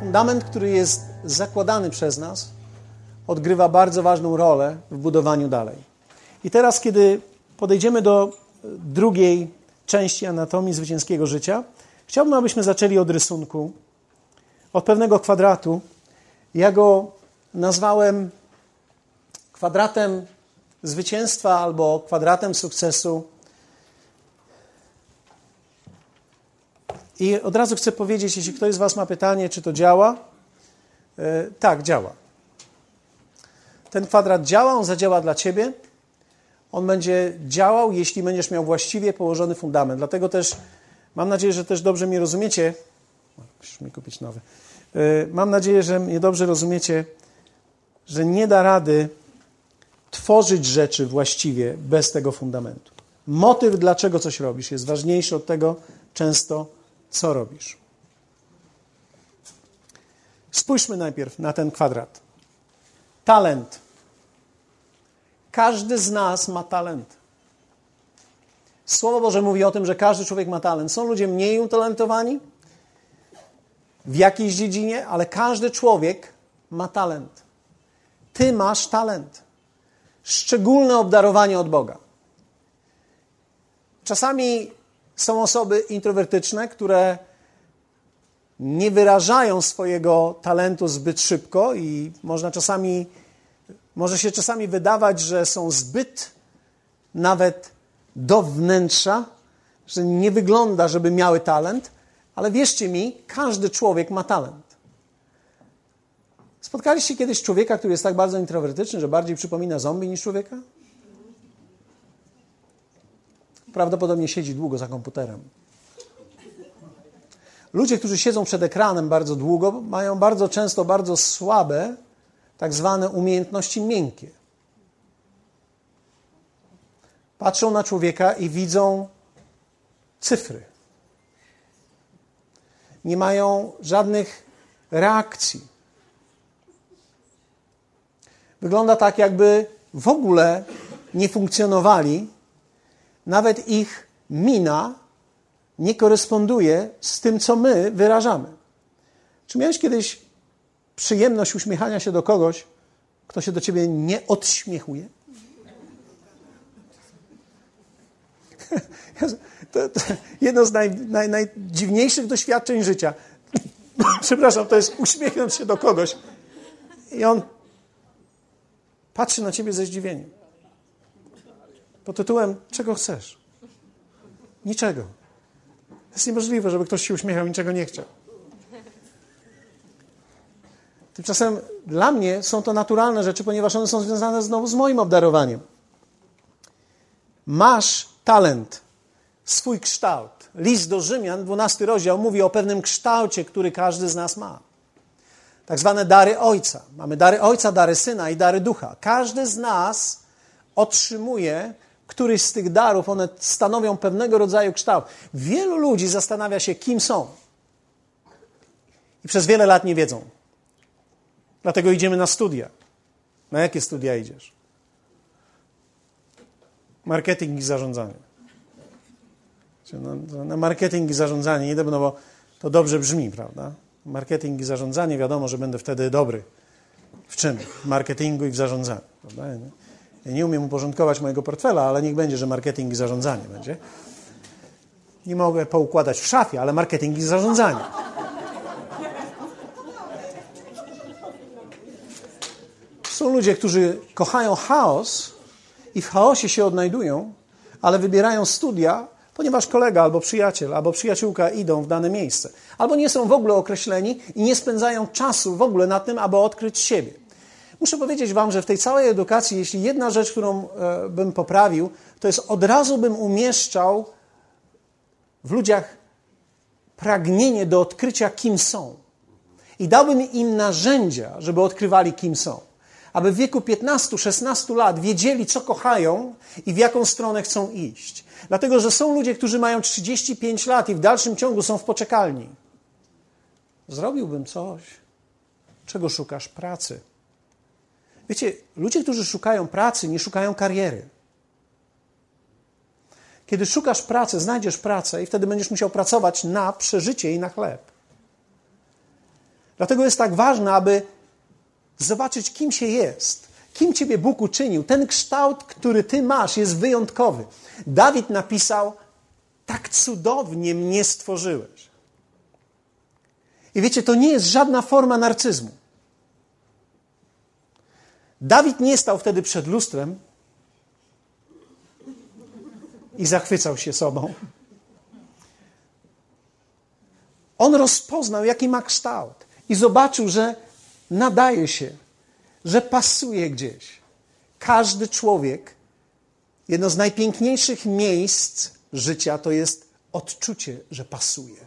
fundament, który jest zakładany przez nas, odgrywa bardzo ważną rolę w budowaniu dalej. I teraz, kiedy podejdziemy do drugiej części anatomii zwycięskiego życia, chciałbym, abyśmy zaczęli od rysunku, od pewnego kwadratu. Ja go nazwałem kwadratem zwycięstwa albo kwadratem sukcesu. I od razu chcę powiedzieć, jeśli ktoś z was ma pytanie, czy to działa? Tak, działa. Ten kwadrat działa, on zadziała dla ciebie. On będzie działał, jeśli będziesz miał właściwie położony fundament. Dlatego też mam nadzieję, że też dobrze mnie rozumiecie. Musisz mi kupić nowy. Mam nadzieję, że mnie dobrze rozumiecie, że nie da rady tworzyć rzeczy właściwie bez tego fundamentu. Motyw, dlaczego coś robisz, jest ważniejszy od tego często, co robisz. Spójrzmy najpierw na ten kwadrat. Talent. Każdy z nas ma talent. Słowo Boże mówi o tym, że każdy człowiek ma talent. Są ludzie mniej utalentowani w jakiejś dziedzinie, ale każdy człowiek ma talent. Ty masz talent. Szczególne obdarowanie od Boga. Czasami są osoby introwertyczne, które nie wyrażają swojego talentu zbyt szybko i może się czasami wydawać, że są zbyt nawet do wnętrza, że nie wygląda, żeby miały talent, ale wierzcie mi, każdy człowiek ma talent. Spotkaliście kiedyś człowieka, który jest tak bardzo introwertyczny, że bardziej przypomina zombie niż człowieka? Prawdopodobnie siedzi długo za komputerem. Ludzie, którzy siedzą przed ekranem bardzo długo, mają bardzo często bardzo słabe tak zwane umiejętności miękkie. Patrzą na człowieka i widzą cyfry. Nie mają żadnych reakcji. Wygląda tak, jakby w ogóle nie funkcjonowali. Nawet ich mina nie koresponduje z tym, co my wyrażamy. Czy miałeś kiedyś przyjemność uśmiechania się do kogoś, kto się do ciebie nie odśmiechuje? To jedno z najdziwniejszych doświadczeń życia. Przepraszam, to jest uśmiechnąć się do kogoś i on patrzy na ciebie ze zdziwieniem. Pod tytułem, czego chcesz? Niczego. To jest niemożliwe, żeby ktoś się uśmiechał, niczego nie chciał. Tymczasem dla mnie są to naturalne rzeczy, ponieważ one są związane znowu z moim obdarowaniem. Masz talent, swój kształt. List do Rzymian, 12 rozdział, mówi o pewnym kształcie, który każdy z nas ma. Tak zwane dary Ojca. Mamy dary Ojca, dary Syna i dary Ducha. Każdy z nas otrzymuje któryś z tych darów, one stanowią pewnego rodzaju kształt. Wielu ludzi zastanawia się, kim są. I przez wiele lat nie wiedzą. Dlatego idziemy na studia. Na jakie studia idziesz? Marketing i zarządzanie. Na marketing i zarządzanie idę, no bo to dobrze brzmi, prawda? Marketing i zarządzanie, wiadomo, że będę wtedy dobry. W czym? W marketingu i w zarządzaniu. Prawda? Ja nie umiem uporządkować mojego portfela, ale niech będzie, że marketing i zarządzanie będzie. Nie mogę poukładać w szafie, ale marketing i zarządzanie. Są ludzie, którzy kochają chaos i w chaosie się odnajdują, ale wybierają studia, ponieważ kolega albo przyjaciel, albo przyjaciółka idą w dane miejsce. Albo nie są w ogóle określeni i nie spędzają czasu w ogóle na tym, aby odkryć siebie. Muszę powiedzieć wam, że w tej całej edukacji, jeśli jedna rzecz, którą bym poprawił, to jest od razu bym umieszczał w ludziach pragnienie do odkrycia, kim są. I dałbym im narzędzia, żeby odkrywali, kim są. Aby w wieku 15-16 lat wiedzieli, co kochają i w jaką stronę chcą iść. Dlatego, że są ludzie, którzy mają 35 lat i w dalszym ciągu są w poczekalni. Zrobiłbym coś, czego szukasz? Pracy. Wiecie, ludzie, którzy szukają pracy, nie szukają kariery. Kiedy szukasz pracy, znajdziesz pracę i wtedy będziesz musiał pracować na przeżycie i na chleb. Dlatego jest tak ważne, aby zobaczyć, kim się jest, kim ciebie Bóg uczynił. Ten kształt, który ty masz, jest wyjątkowy. Dawid napisał, tak cudownie mnie stworzyłeś. I wiecie, to nie jest żadna forma narcyzmu. Dawid nie stał wtedy przed lustrem i zachwycał się sobą. On rozpoznał, jaki ma kształt i zobaczył, że nadaje się, że pasuje gdzieś. Każdy człowiek, jedno z najpiękniejszych miejsc życia to jest odczucie, że pasuje.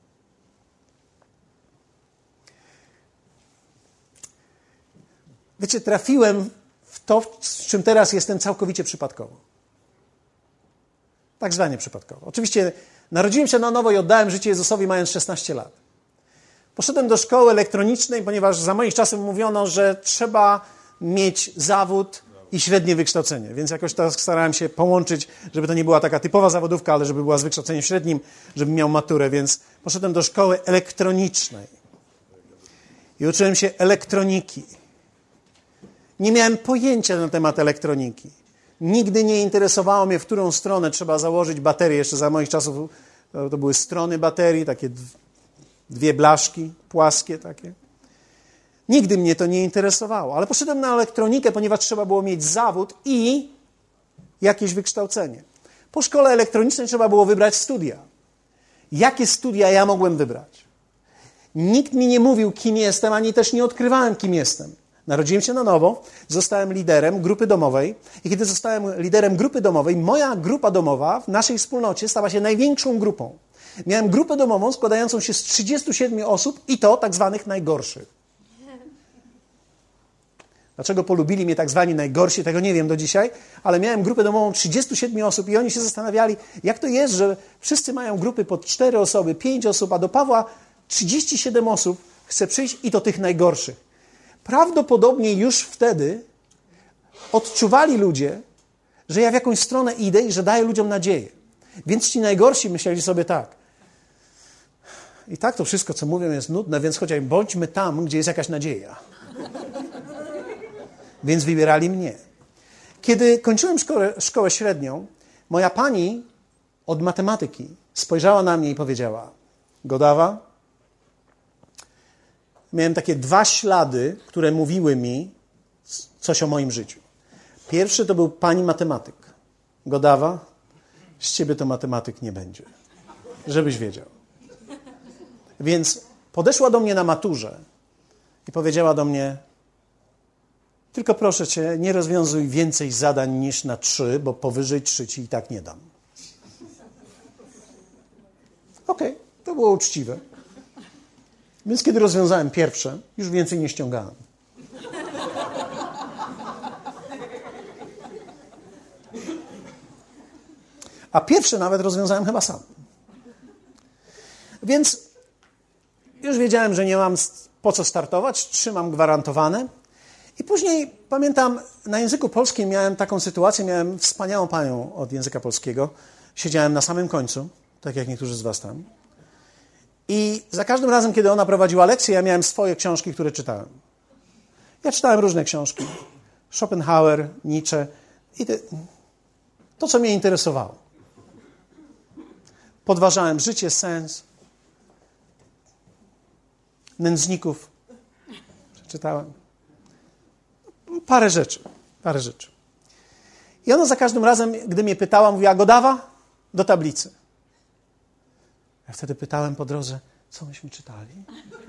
Wiecie, trafiłem w to, z czym teraz jestem całkowicie przypadkowo. Tak zwanie przypadkowo. Oczywiście narodziłem się na nowo i oddałem życie Jezusowi mając 16 lat. Poszedłem do szkoły elektronicznej, ponieważ za moich czasów mówiono, że trzeba mieć zawód i średnie wykształcenie. Więc jakoś to starałem się połączyć, żeby to nie była taka typowa zawodówka, ale żeby była z wykształceniem średnim, żebym miał maturę. Więc poszedłem do szkoły elektronicznej i uczyłem się elektroniki. Nie miałem pojęcia na temat elektroniki. Nigdy nie interesowało mnie, w którą stronę trzeba założyć baterię. Jeszcze za moich czasów to były strony baterii, takie dwie blaszki, płaskie takie. Nigdy mnie to nie interesowało. Ale poszedłem na elektronikę, ponieważ trzeba było mieć zawód i jakieś wykształcenie. Po szkole elektronicznej trzeba było wybrać studia. Jakie studia ja mogłem wybrać? Nikt mi nie mówił, kim jestem, ani też nie odkrywałem, kim jestem. Narodziłem się na nowo, zostałem liderem grupy domowej i kiedy zostałem liderem grupy domowej, moja grupa domowa w naszej wspólnocie stała się największą grupą. Miałem grupę domową składającą się z 37 osób i to tak zwanych najgorszych. Dlaczego polubili mnie tak zwani najgorsi, tego nie wiem do dzisiaj, ale miałem grupę domową 37 osób i oni się zastanawiali, jak to jest, że wszyscy mają grupy po 4 osoby, 5 osób, a do Pawła 37 osób chce przyjść i to tych najgorszych. Prawdopodobnie już wtedy odczuwali ludzie, że ja w jakąś stronę idę i że daję ludziom nadzieję. Więc ci najgorsi myśleli sobie tak. I tak to wszystko, co mówią, jest nudne, więc chociaż bądźmy tam, gdzie jest jakaś nadzieja. Więc wybierali mnie. Kiedy kończyłem szkołę średnią, moja pani od matematyki spojrzała na mnie i powiedziała: Godawa, miałem takie 2 ślady, które mówiły mi coś o moim życiu. Pierwszy to był pani matematyk. Godawa, z ciebie to matematyk nie będzie. Żebyś wiedział. Więc podeszła do mnie na maturze i powiedziała do mnie: tylko proszę cię, nie rozwiązuj więcej zadań niż na 3, bo powyżej 3 ci i tak nie dam. Okej, to było uczciwe. Więc kiedy rozwiązałem pierwsze, już więcej nie ściągałem. A pierwsze nawet rozwiązałem chyba sam. Więc już wiedziałem, że nie mam po co startować, 3 mam gwarantowane. I później, pamiętam, na języku polskim miałem taką sytuację, miałem wspaniałą panią od języka polskiego. Siedziałem na samym końcu, tak jak niektórzy z was tam. I za każdym razem, kiedy ona prowadziła lekcje, ja miałem swoje książki, które czytałem. Ja czytałem różne książki. Schopenhauer, Nietzsche i to, co mnie interesowało. Podważałem życie, sens. Nędzników przeczytałem. Parę rzeczy. I ona za każdym razem, gdy mnie pytała, mówiła: Godawa, do tablicy. Ja wtedy pytałem po drodze: co myśmy czytali?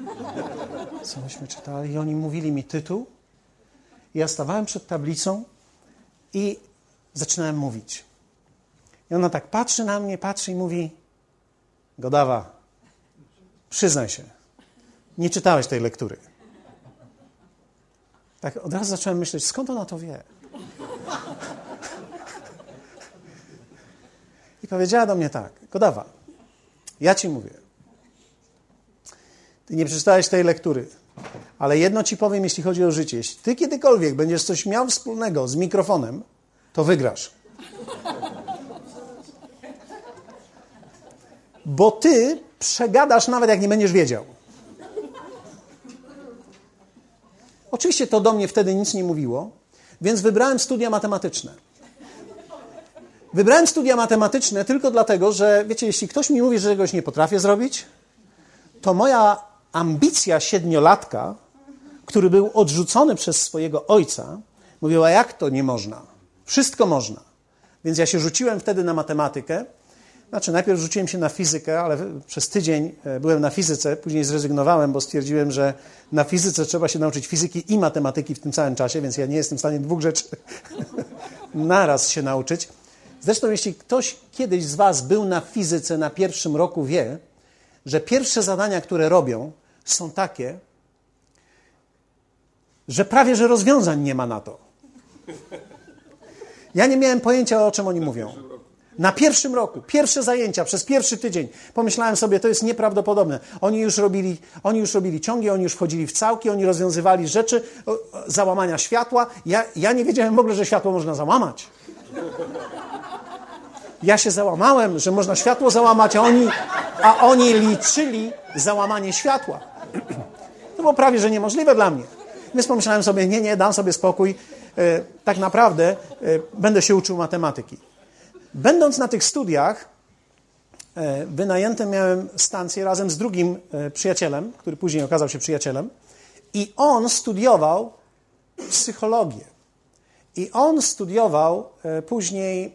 I oni mówili mi tytuł. I ja stawałem przed tablicą i zaczynałem mówić. I ona tak patrzy na mnie, patrzy i mówi: Godawa, przyznaj się, nie czytałeś tej lektury. Tak od razu zacząłem myśleć, skąd ona to wie? I powiedziała do mnie tak: Godawa, ja ci mówię, ty nie przeczytałeś tej lektury, ale jedno ci powiem, jeśli chodzi o życie. Jeśli ty kiedykolwiek będziesz coś miał wspólnego z mikrofonem, to wygrasz. Bo ty przegadasz nawet, jak nie będziesz wiedział. Oczywiście to do mnie wtedy nic nie mówiło, więc wybrałem studia matematyczne. Wybrałem studia matematyczne tylko dlatego, że, wiecie, jeśli ktoś mi mówi, że czegoś nie potrafię zrobić, to moja ambicja 7-latka, który był odrzucony przez swojego ojca, mówiła, jak to nie można? Wszystko można. Więc ja się rzuciłem wtedy na matematykę. Znaczy, najpierw rzuciłem się na fizykę, ale przez tydzień byłem na fizyce, później zrezygnowałem, bo stwierdziłem, że na fizyce trzeba się nauczyć fizyki i matematyki w tym samym czasie, więc ja nie jestem w stanie 2 rzeczy naraz się nauczyć. Zresztą, jeśli ktoś kiedyś z was był na fizyce na 1. roku, wie, że pierwsze zadania, które robią, są takie, że prawie że rozwiązań nie ma na to. Ja nie miałem pojęcia, o czym oni mówią. Na 1. roku, pierwsze zajęcia, przez pierwszy tydzień. Pomyślałem sobie, to jest nieprawdopodobne. Oni już robili ciągi, oni już wchodzili w całki, oni rozwiązywali rzeczy, załamania światła. Ja nie wiedziałem w ogóle, że światło można załamać. Ja się załamałem, że można światło załamać, a oni liczyli załamanie światła. To było prawie że niemożliwe dla mnie. Więc pomyślałem sobie, nie, dam sobie spokój. Tak naprawdę będę się uczył matematyki. Będąc na tych studiach, wynajętym miałem stację razem z drugim przyjacielem, który później okazał się przyjacielem, i on studiował psychologię. I on studiował później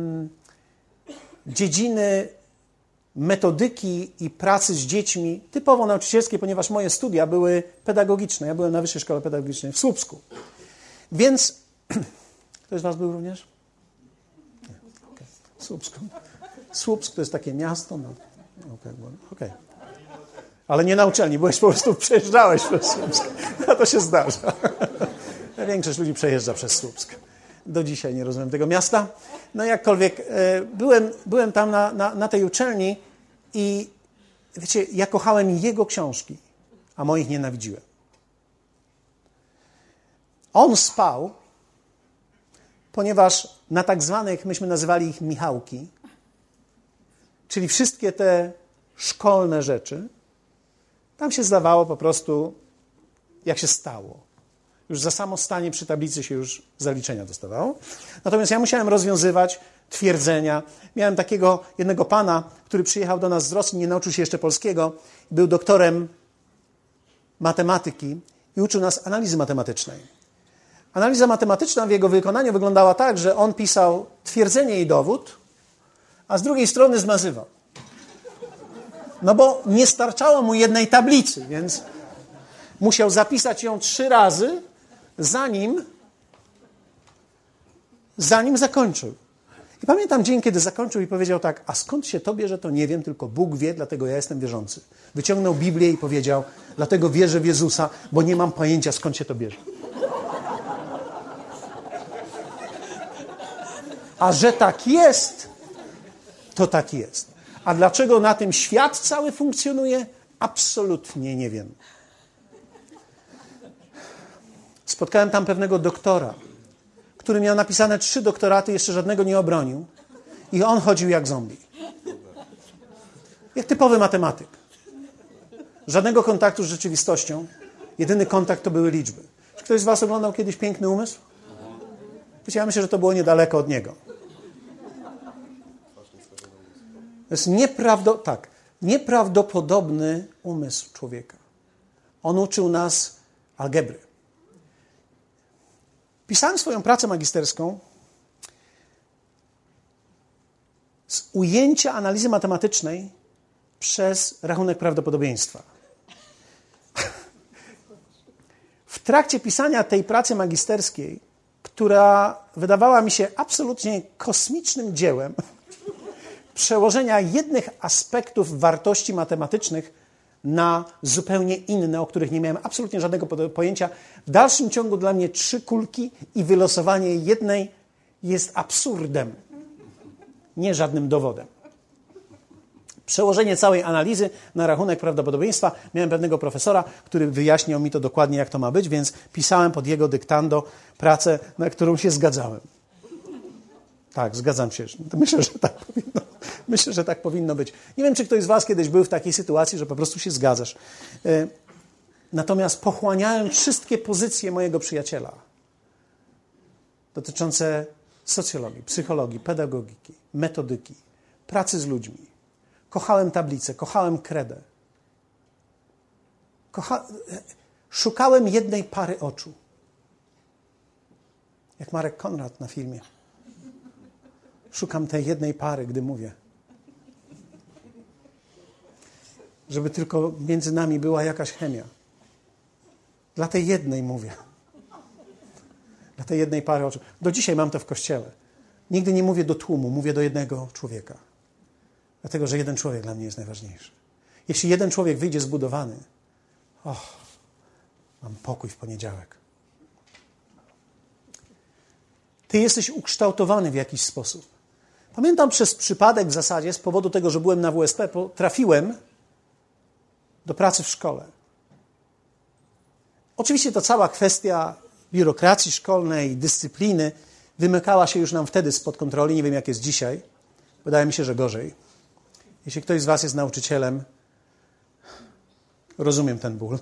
dziedziny metodyki i pracy z dziećmi, typowo nauczycielskie, ponieważ moje studia były pedagogiczne. Ja byłem na Wyższej Szkole Pedagogicznej w Słupsku. Więc... Ktoś z was był również? Nie. Okay. Słupsk to jest takie miasto. No. Okay. Ale nie na uczelni, byłeś po prostu, przejeżdżałeś przez Słupsk. A to się zdarza. Większość ludzi przejeżdża przez Słupsk. Do dzisiaj nie rozumiem tego miasta. No jakkolwiek, byłem tam na tej uczelni i wiecie, ja kochałem jego książki, a moich nienawidziłem. On spał, ponieważ na tak zwanych, myśmy nazywali ich Michałki, czyli wszystkie te szkolne rzeczy, tam się zdawało po prostu, jak się stało. Już za samo stanie przy tablicy się już zaliczenia dostawało. Natomiast ja musiałem rozwiązywać twierdzenia. Miałem takiego jednego pana, który przyjechał do nas z Rosji, nie nauczył się jeszcze polskiego, był doktorem matematyki i uczył nas analizy matematycznej. Analiza matematyczna w jego wykonaniu wyglądała tak, że on pisał twierdzenie i dowód, a z drugiej strony zmazywał. No bo nie starczało mu jednej tablicy, więc musiał zapisać ją 3 razy, zanim zakończył. I pamiętam dzień, kiedy zakończył i powiedział tak, a skąd się to bierze, to nie wiem, tylko Bóg wie, dlatego ja jestem wierzący. Wyciągnął Biblię i powiedział, dlatego wierzę w Jezusa, bo nie mam pojęcia, skąd się to bierze. A że tak jest, to tak jest. A dlaczego na tym świat cały funkcjonuje? Absolutnie nie wiem. Spotkałem tam pewnego doktora, który miał napisane 3 doktoraty, jeszcze żadnego nie obronił. I on chodził jak zombie. Jak typowy matematyk. Żadnego kontaktu z rzeczywistością. Jedyny kontakt to były liczby. Czy ktoś z was oglądał kiedyś Piękny umysł? Wiecie, ja myślę, że to było niedaleko od niego. To jest nieprawdopodobny umysł człowieka. On uczył nas algebry. Pisałem swoją pracę magisterską z ujęcia analizy matematycznej przez rachunek prawdopodobieństwa. W trakcie pisania tej pracy magisterskiej, która wydawała mi się absolutnie kosmicznym dziełem, przełożenia jednych aspektów wartości matematycznych na zupełnie inne, o których nie miałem absolutnie żadnego pojęcia. W dalszym ciągu dla mnie 3 kulki i wylosowanie jednej jest absurdem, nie żadnym dowodem. Przełożenie całej analizy na rachunek prawdopodobieństwa. Miałem pewnego profesora, który wyjaśniał mi to dokładnie, jak to ma być, więc pisałem pod jego dyktando pracę, na którą się zgadzałem. Tak, zgadzam się. Myślę, że tak powinno być. Nie wiem, czy ktoś z was kiedyś był w takiej sytuacji, że po prostu się zgadzasz. Natomiast pochłaniałem wszystkie pozycje mojego przyjaciela dotyczące socjologii, psychologii, pedagogiki, metodyki, pracy z ludźmi. Kochałem tablicę, kochałem kredę. Szukałem jednej pary oczu. Jak Marek Konrad na filmie. Szukam tej jednej pary, gdy mówię. Żeby tylko między nami była jakaś chemia. Dla tej jednej mówię. Dla tej jednej pary oczu. Do dzisiaj mam to w kościele. Nigdy nie mówię do tłumu, mówię do jednego człowieka. Dlatego, że jeden człowiek dla mnie jest najważniejszy. Jeśli jeden człowiek wyjdzie zbudowany, mam pokój w poniedziałek. Ty jesteś ukształtowany w jakiś sposób. Pamiętam przez przypadek w zasadzie, z powodu tego, że byłem na WSP, trafiłem do pracy w szkole. Oczywiście to cała kwestia biurokracji szkolnej, dyscypliny wymykała się już nam wtedy spod kontroli. Nie wiem, jak jest dzisiaj. Wydaje mi się, że gorzej. Jeśli ktoś z was jest nauczycielem, rozumiem ten ból.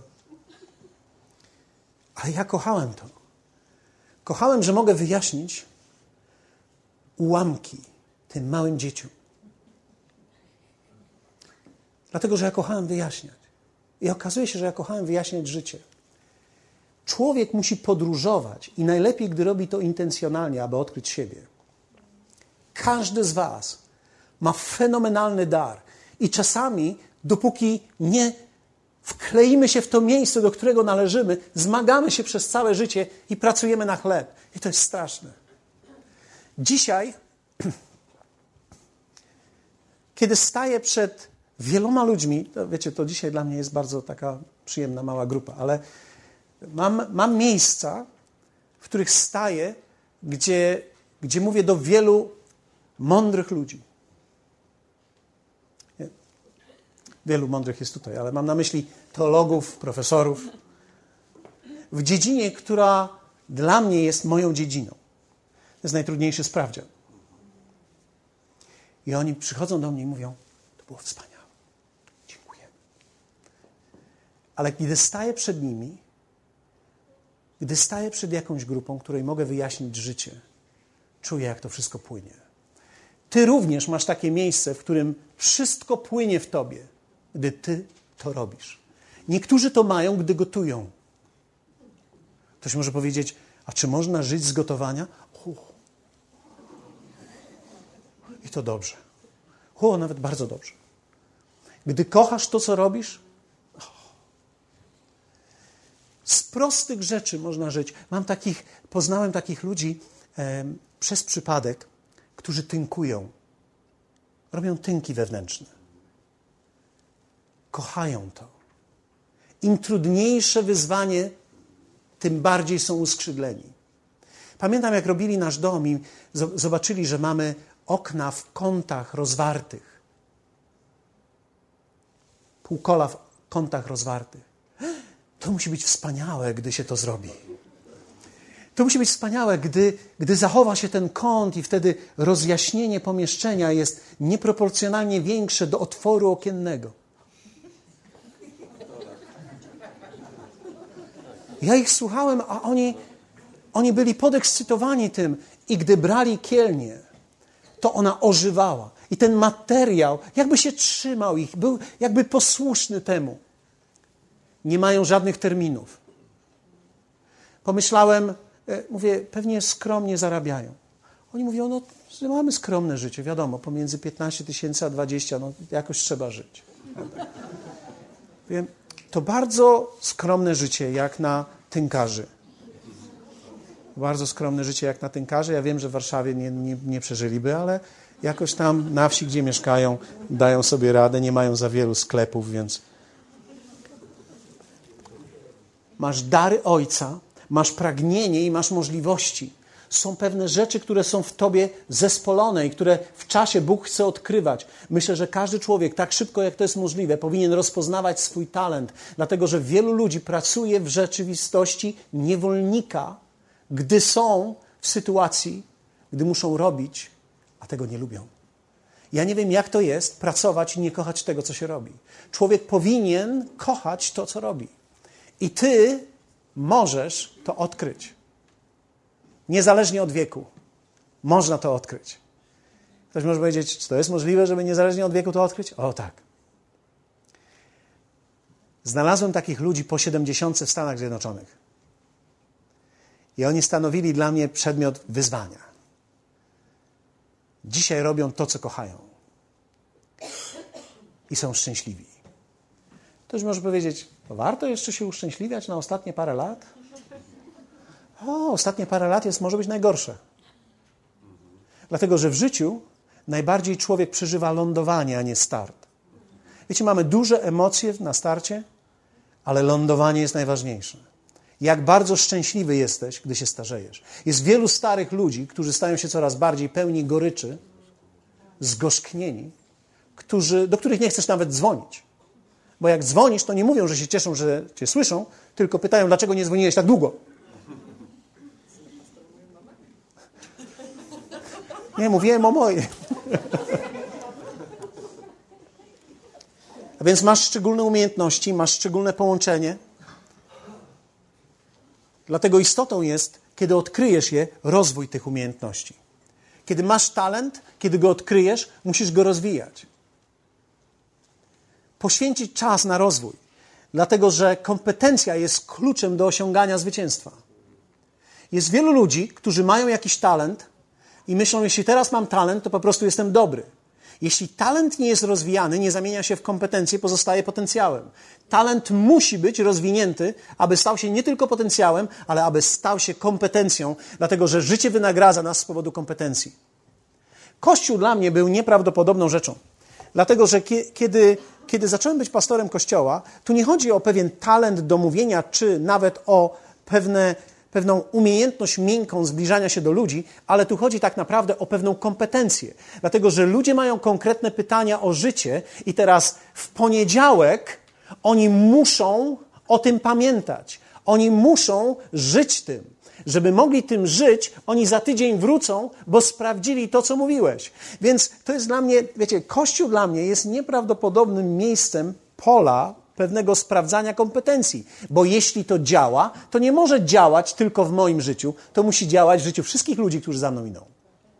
Ale ja kochałem to. Kochałem, że mogę wyjaśnić ułamki tym małym dzieciom. Dlatego, że ja kochałem wyjaśniać. I okazuje się, że ja kochałem wyjaśniać życie. Człowiek musi podróżować i najlepiej, gdy robi to intencjonalnie, aby odkryć siebie. Każdy z was ma fenomenalny dar. I czasami, dopóki nie wkleimy się w to miejsce, do którego należymy, zmagamy się przez całe życie i pracujemy na chleb. I to jest straszne. Dzisiaj, kiedy staję przed wieloma ludźmi, to wiecie, to dzisiaj dla mnie jest bardzo taka przyjemna, mała grupa, ale mam miejsca, w których staję, gdzie mówię do wielu mądrych ludzi. Wielu mądrych jest tutaj, ale mam na myśli teologów, profesorów. W dziedzinie, która dla mnie jest moją dziedziną. To jest najtrudniejszy sprawdzian. I oni przychodzą do mnie i mówią, to było wspaniałe. Dziękuję. Ale gdy staję przed nimi, gdy staję przed jakąś grupą, której mogę wyjaśnić życie, czuję, jak to wszystko płynie. Ty również masz takie miejsce, w którym wszystko płynie w tobie, gdy ty to robisz. Niektórzy to mają, gdy gotują. Ktoś może powiedzieć, a czy można żyć z gotowania? I to dobrze. Nawet bardzo dobrze. Gdy kochasz to, co robisz, z prostych rzeczy można żyć. Poznałem takich ludzi przez przypadek, którzy tynkują. Robią tynki wewnętrzne. Kochają to. Im trudniejsze wyzwanie, tym bardziej są uskrzydleni. Pamiętam, jak robili nasz dom i zobaczyli, że mamy okna w kątach rozwartych. Półkola w kątach rozwartych. To musi być wspaniałe, gdy się to zrobi. To musi być wspaniałe, gdy zachowa się ten kąt i wtedy rozjaśnienie pomieszczenia jest nieproporcjonalnie większe do otworu okiennego. Ja ich słuchałem, a oni byli podekscytowani tym. I gdy brali kielnię, to ona ożywała. I ten materiał jakby się trzymał ich, był jakby posłuszny temu. Nie mają żadnych terminów. Pomyślałem, mówię, pewnie skromnie zarabiają. Oni mówią, że mamy skromne życie, wiadomo, pomiędzy 15 000 a 20, jakoś trzeba żyć. Wiem, to bardzo skromne życie, jak na tynkarzy. Bardzo skromne życie, jak na tynkarzy. Ja wiem, że w Warszawie nie przeżyliby, ale jakoś tam na wsi, gdzie mieszkają, dają sobie radę, nie mają za wielu sklepów, więc... Masz dary Ojca, masz pragnienie i masz możliwości. Są pewne rzeczy, które są w tobie zespolone i które w czasie Bóg chce odkrywać. Myślę, że każdy człowiek, tak szybko jak to jest możliwe, powinien rozpoznawać swój talent, dlatego że wielu ludzi pracuje w rzeczywistości niewolnika, gdy są w sytuacji, gdy muszą robić, a tego nie lubią. Ja nie wiem, jak to jest pracować i nie kochać tego, co się robi. Człowiek powinien kochać to, co robi. I ty możesz to odkryć. Niezależnie od wieku. Można to odkryć. Ktoś może powiedzieć, czy to jest możliwe, żeby niezależnie od wieku to odkryć? O tak. Znalazłem takich ludzi po 70 w Stanach Zjednoczonych. I oni stanowili dla mnie przedmiot wyzwania. Dzisiaj robią to, co kochają. I są szczęśliwi. Ktoś może powiedzieć, warto jeszcze się uszczęśliwiać na ostatnie parę lat? Ostatnie parę lat może być najgorsze. Dlatego, że w życiu najbardziej człowiek przeżywa lądowanie, a nie start. Wiecie, mamy duże emocje na starcie, ale lądowanie jest najważniejsze. Jak bardzo szczęśliwy jesteś, gdy się starzejesz. Jest wielu starych ludzi, którzy stają się coraz bardziej pełni goryczy, zgorzknieni, do których nie chcesz nawet dzwonić. Bo jak dzwonisz, to nie mówią, że się cieszą, że cię słyszą, tylko pytają, dlaczego nie dzwoniłeś tak długo. Nie, mówiłem o mojej. A więc masz szczególne umiejętności, masz szczególne połączenie. Dlatego istotą jest, kiedy odkryjesz je, rozwój tych umiejętności. Kiedy masz talent, kiedy go odkryjesz, musisz go rozwijać. Poświęcić czas na rozwój. Dlatego, że kompetencja jest kluczem do osiągania zwycięstwa. Jest wielu ludzi, którzy mają jakiś talent i myślą, jeśli teraz mam talent, to po prostu jestem dobry. Jeśli talent nie jest rozwijany, nie zamienia się w kompetencję, pozostaje potencjałem. Talent musi być rozwinięty, aby stał się nie tylko potencjałem, ale aby stał się kompetencją, dlatego że życie wynagradza nas z powodu kompetencji. Kościół dla mnie był nieprawdopodobną rzeczą. Dlatego, że kiedy zacząłem być pastorem Kościoła, tu nie chodzi o pewien talent do mówienia, czy nawet o pewną umiejętność miękką zbliżania się do ludzi, ale tu chodzi tak naprawdę o pewną kompetencję. Dlatego, że ludzie mają konkretne pytania o życie i teraz w poniedziałek oni muszą o tym pamiętać. Oni muszą żyć tym. Żeby mogli tym żyć, oni za tydzień wrócą, bo sprawdzili to, co mówiłeś. Więc to jest dla mnie, wiecie, Kościół dla mnie jest nieprawdopodobnym miejscem pola pewnego sprawdzania kompetencji. Bo jeśli to działa, to nie może działać tylko w moim życiu, to musi działać w życiu wszystkich ludzi, którzy za mną idą.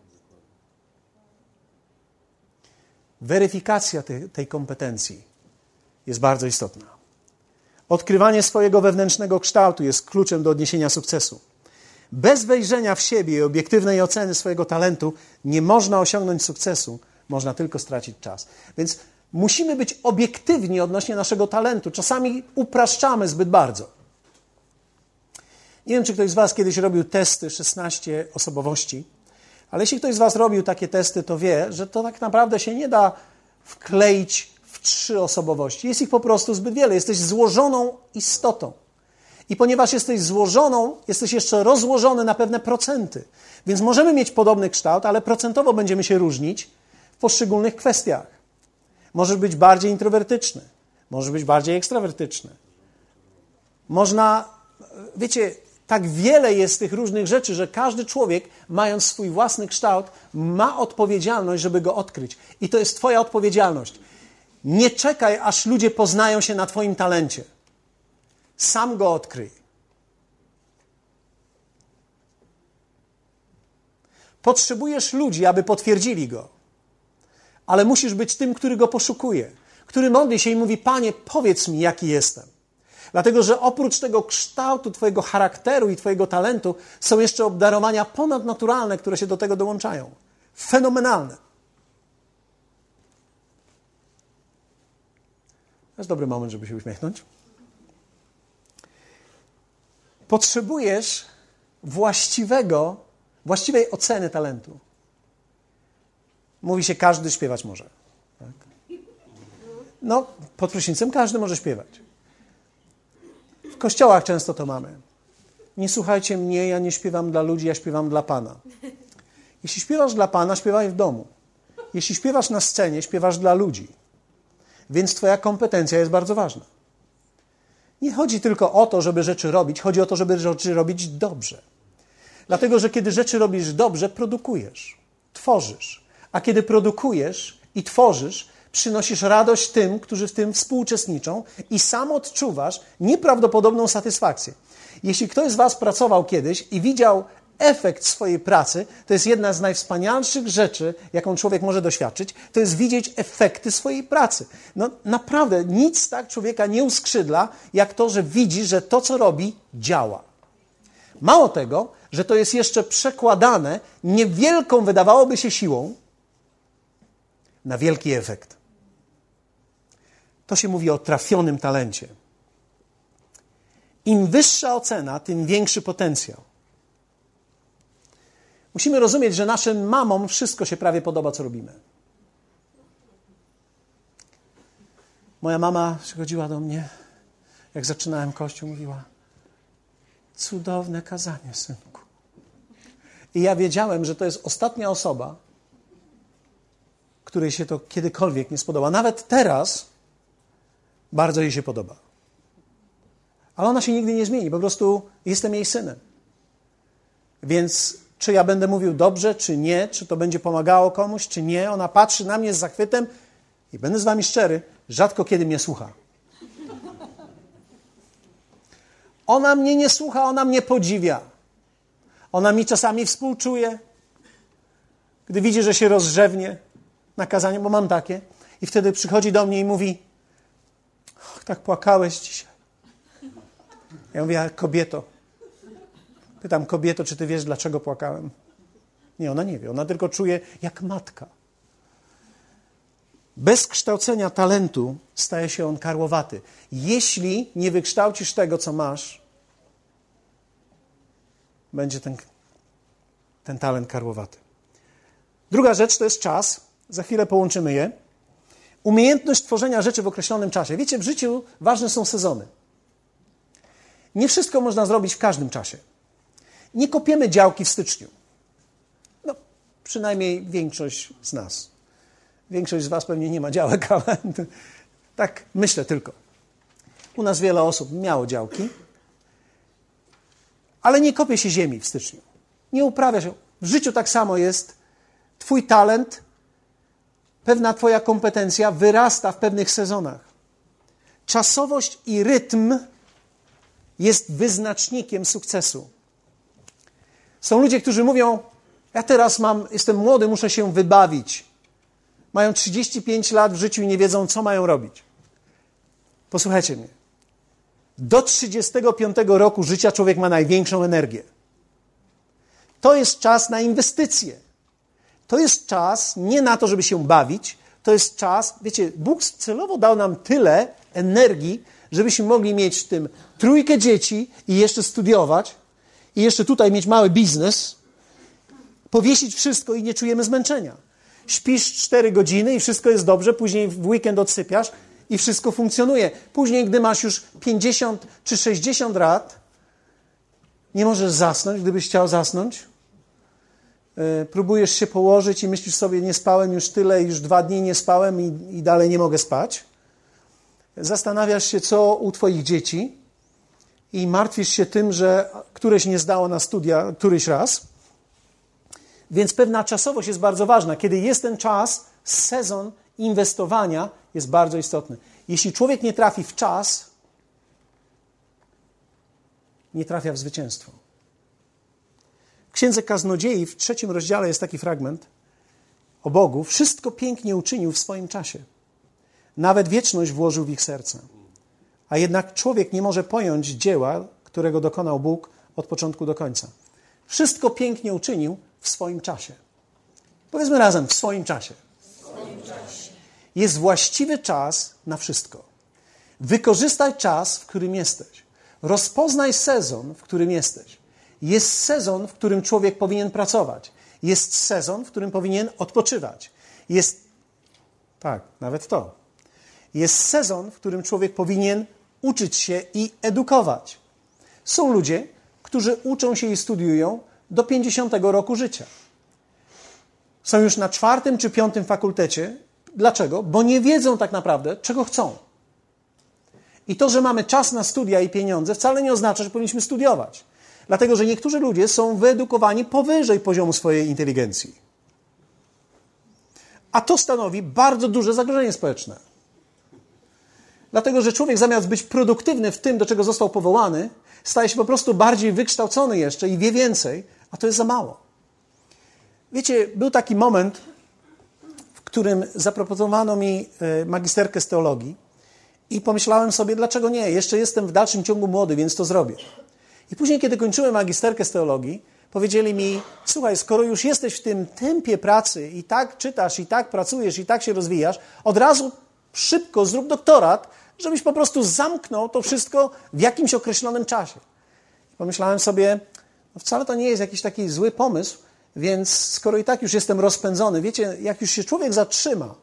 Weryfikacja tej kompetencji jest bardzo istotna. Odkrywanie swojego wewnętrznego kształtu jest kluczem do odniesienia sukcesu. Bez wejrzenia w siebie i obiektywnej oceny swojego talentu nie można osiągnąć sukcesu, można tylko stracić czas. Więc musimy być obiektywni odnośnie naszego talentu. Czasami upraszczamy zbyt bardzo. Nie wiem, czy ktoś z was kiedyś robił testy 16 osobowości, ale jeśli ktoś z was robił takie testy, to wie, że to tak naprawdę się nie da wkleić w 3 osobowości. Jest ich po prostu zbyt wiele. Jesteś złożoną istotą. I ponieważ jesteś złożoną, jesteś jeszcze rozłożony na pewne procenty. Więc możemy mieć podobny kształt, ale procentowo będziemy się różnić w poszczególnych kwestiach. Możesz być bardziej introwertyczny, możesz być bardziej ekstrawertyczny. Można, wiecie, tak wiele jest tych różnych rzeczy, że każdy człowiek, mając swój własny kształt, ma odpowiedzialność, żeby go odkryć. I to jest twoja odpowiedzialność. Nie czekaj, aż ludzie poznają się na twoim talencie. Sam go odkryj. Potrzebujesz ludzi, aby potwierdzili go. Ale musisz być tym, który go poszukuje. Który modli się i mówi, Panie, powiedz mi, jaki jestem. Dlatego, że oprócz tego kształtu twojego charakteru i twojego talentu są jeszcze obdarowania ponadnaturalne, które się do tego dołączają. Fenomenalne. To jest dobry moment, żeby się uśmiechnąć. Potrzebujesz właściwej oceny talentu. Mówi się, każdy śpiewać może. Tak? No, pod prysznicem każdy może śpiewać. W kościołach często to mamy. Nie słuchajcie mnie, ja nie śpiewam dla ludzi, ja śpiewam dla Pana. Jeśli śpiewasz dla Pana, śpiewaj w domu. Jeśli śpiewasz na scenie, śpiewasz dla ludzi. Więc twoja kompetencja jest bardzo ważna. Nie chodzi tylko o to, żeby rzeczy robić, chodzi o to, żeby rzeczy robić dobrze. Dlatego, że kiedy rzeczy robisz dobrze, produkujesz, tworzysz. A kiedy produkujesz i tworzysz, przynosisz radość tym, którzy w tym współuczestniczą i sam odczuwasz nieprawdopodobną satysfakcję. Jeśli ktoś z was pracował kiedyś i widział efekt swojej pracy, to jest jedna z najwspanialszych rzeczy, jaką człowiek może doświadczyć, to jest widzieć efekty swojej pracy. No naprawdę, nic tak człowieka nie uskrzydla, jak to, że widzi, że to, co robi, działa. Mało tego, że to jest jeszcze przekładane niewielką, wydawałoby się, siłą na wielki efekt. To się mówi o trafionym talencie. Im wyższa ocena, tym większy potencjał. Musimy rozumieć, że naszym mamom wszystko się prawie podoba, co robimy. Moja mama przychodziła do mnie, jak zaczynałem kościół, mówiła: cudowne kazanie, synku. I ja wiedziałem, że to jest ostatnia osoba, której się to kiedykolwiek nie spodoba. Nawet teraz bardzo jej się podoba. Ale ona się nigdy nie zmieni, po prostu jestem jej synem. Więc czy ja będę mówił dobrze, czy nie, czy to będzie pomagało komuś, czy nie, ona patrzy na mnie z zachwytem i będę z wami szczery, rzadko kiedy mnie słucha. Ona mnie nie słucha, ona mnie podziwia. Ona mi czasami współczuje, gdy widzi, że się rozrzewnie na kazaniu, bo mam takie. I wtedy przychodzi do mnie i mówi: tak płakałeś dzisiaj. Ja mówię: kobieto. Pytam: kobieto, czy ty wiesz, dlaczego płakałem? Nie, ona nie wie. Ona tylko czuje jak matka. Bez kształcenia talentu staje się on karłowaty. Jeśli nie wykształcisz tego, co masz, będzie ten talent karłowaty. Druga rzecz to jest czas. Za chwilę połączymy je. Umiejętność tworzenia rzeczy w określonym czasie. Wiecie, w życiu ważne są sezony. Nie wszystko można zrobić w każdym czasie. Nie kopiemy działki w styczniu. No, przynajmniej większość z nas. Większość z was pewnie nie ma działek, ale tak myślę tylko. U nas wiele osób miało działki, ale nie kopie się ziemi w styczniu. Nie uprawia się. W życiu tak samo jest. Twój talent, pewna twoja kompetencja wyrasta w pewnych sezonach. Czasowość i rytm jest wyznacznikiem sukcesu. Są ludzie, którzy mówią: ja teraz jestem młody, muszę się wybawić. Mają 35 lat w życiu i nie wiedzą, co mają robić. Posłuchajcie mnie. Do 35 roku życia człowiek ma największą energię. To jest czas na inwestycje. To jest czas nie na to, żeby się bawić. To jest czas, wiecie, Bóg celowo dał nam tyle energii, żebyśmy mogli mieć w tym 3 dzieci i jeszcze studiować, i jeszcze tutaj mieć mały biznes, powiesić wszystko i nie czujemy zmęczenia. Śpisz 4 godziny i wszystko jest dobrze, później w weekend odsypiasz i wszystko funkcjonuje. Później, gdy masz już 50 czy 60 lat, nie możesz zasnąć, gdybyś chciał zasnąć. Próbujesz się położyć i myślisz sobie: nie spałem już tyle, już 2 dni nie spałem i dalej nie mogę spać. Zastanawiasz się, co u twoich dzieci i martwisz się tym, że któreś nie zdało na studia któryś raz. Więc pewna czasowość jest bardzo ważna. Kiedy jest ten czas, sezon inwestowania jest bardzo istotny. Jeśli człowiek nie trafi w czas, nie trafia w zwycięstwo. W Księdze Kaznodziei w 3 rozdziale jest taki fragment o Bogu. Wszystko pięknie uczynił w swoim czasie. Nawet wieczność włożył w ich serce. A jednak człowiek nie może pojąć dzieła, którego dokonał Bóg od początku do końca. Wszystko pięknie uczynił w swoim czasie. Powiedzmy razem: w swoim czasie. Jest właściwy czas na wszystko. Wykorzystaj czas, w którym jesteś. Rozpoznaj sezon, w którym jesteś. Jest sezon, w którym człowiek powinien pracować. Jest sezon, w którym powinien odpoczywać. Nawet to. Jest sezon, w którym człowiek powinien uczyć się i edukować. Są ludzie, którzy uczą się i studiują do 50 roku życia. Są już na 4. czy 5. fakultecie. Dlaczego? Bo nie wiedzą tak naprawdę, czego chcą. I to, że mamy czas na studia i pieniądze, wcale nie oznacza, że powinniśmy studiować. Dlatego, że niektórzy ludzie są wyedukowani powyżej poziomu swojej inteligencji. A to stanowi bardzo duże zagrożenie społeczne. Dlatego, że człowiek zamiast być produktywny w tym, do czego został powołany, staje się po prostu bardziej wykształcony jeszcze i wie więcej, a to jest za mało. Wiecie, był taki moment, w którym zaproponowano mi magisterkę z teologii i pomyślałem sobie, dlaczego nie? Jeszcze jestem w dalszym ciągu młody, więc to zrobię. I później, kiedy kończyłem magisterkę z teologii, powiedzieli mi, słuchaj, skoro już jesteś w tym tempie pracy i tak czytasz, i tak pracujesz, i tak się rozwijasz, od razu szybko zrób doktorat, żebyś po prostu zamknął to wszystko w jakimś określonym czasie. I pomyślałem sobie, no wcale to nie jest jakiś taki zły pomysł, więc skoro i tak już jestem rozpędzony, wiecie, jak już się człowiek zatrzyma,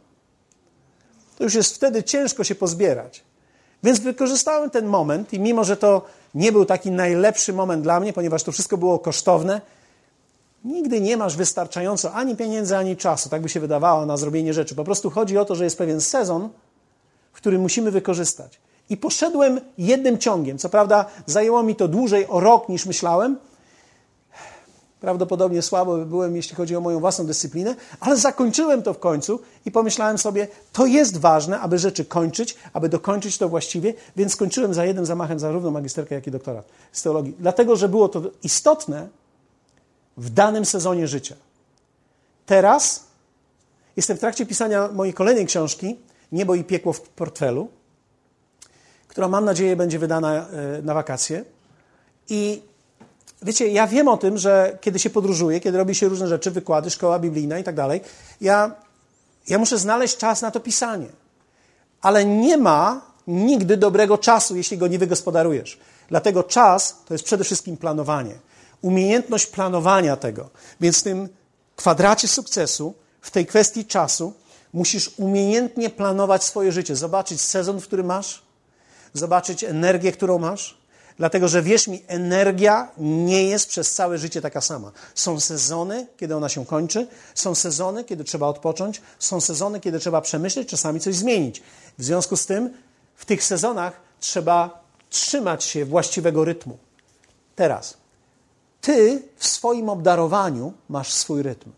to już jest wtedy ciężko się pozbierać. Więc wykorzystałem ten moment i mimo, że to nie był taki najlepszy moment dla mnie, ponieważ to wszystko było kosztowne, nigdy nie masz wystarczająco ani pieniędzy, ani czasu, tak by się wydawało, na zrobienie rzeczy. Po prostu chodzi o to, że jest pewien sezon, w którym musimy wykorzystać. I poszedłem jednym ciągiem. Co prawda zajęło mi to dłużej o rok niż myślałem. Prawdopodobnie słabo byłem, jeśli chodzi o moją własną dyscyplinę, ale zakończyłem to w końcu i pomyślałem sobie, to jest ważne, aby rzeczy kończyć, aby dokończyć to właściwie, więc skończyłem za jednym zamachem zarówno magisterkę, jak i doktorat z teologii. Dlatego, że było to istotne w danym sezonie życia. Teraz jestem w trakcie pisania mojej kolejnej książki, Niebo i piekło w portfelu, która mam nadzieję będzie wydana na wakacje. I wiecie, ja wiem o tym, że kiedy się podróżuje, kiedy robi się różne rzeczy, wykłady, szkoła biblijna i tak dalej, ja muszę znaleźć czas na to pisanie. Ale nie ma nigdy dobrego czasu, jeśli go nie wygospodarujesz. Dlatego czas to jest przede wszystkim planowanie. Umiejętność planowania tego. Więc w tym kwadracie sukcesu, w tej kwestii czasu, musisz umiejętnie planować swoje życie. Zobaczyć sezon, w którym masz. Zobaczyć energię, którą masz. Dlatego, że wierz mi, energia nie jest przez całe życie taka sama. Są sezony, kiedy ona się kończy. Są sezony, kiedy trzeba odpocząć. Są sezony, kiedy trzeba przemyśleć, czasami coś zmienić. W związku z tym, w tych sezonach trzeba trzymać się właściwego rytmu. Teraz, ty w swoim obdarowaniu masz swój rytm.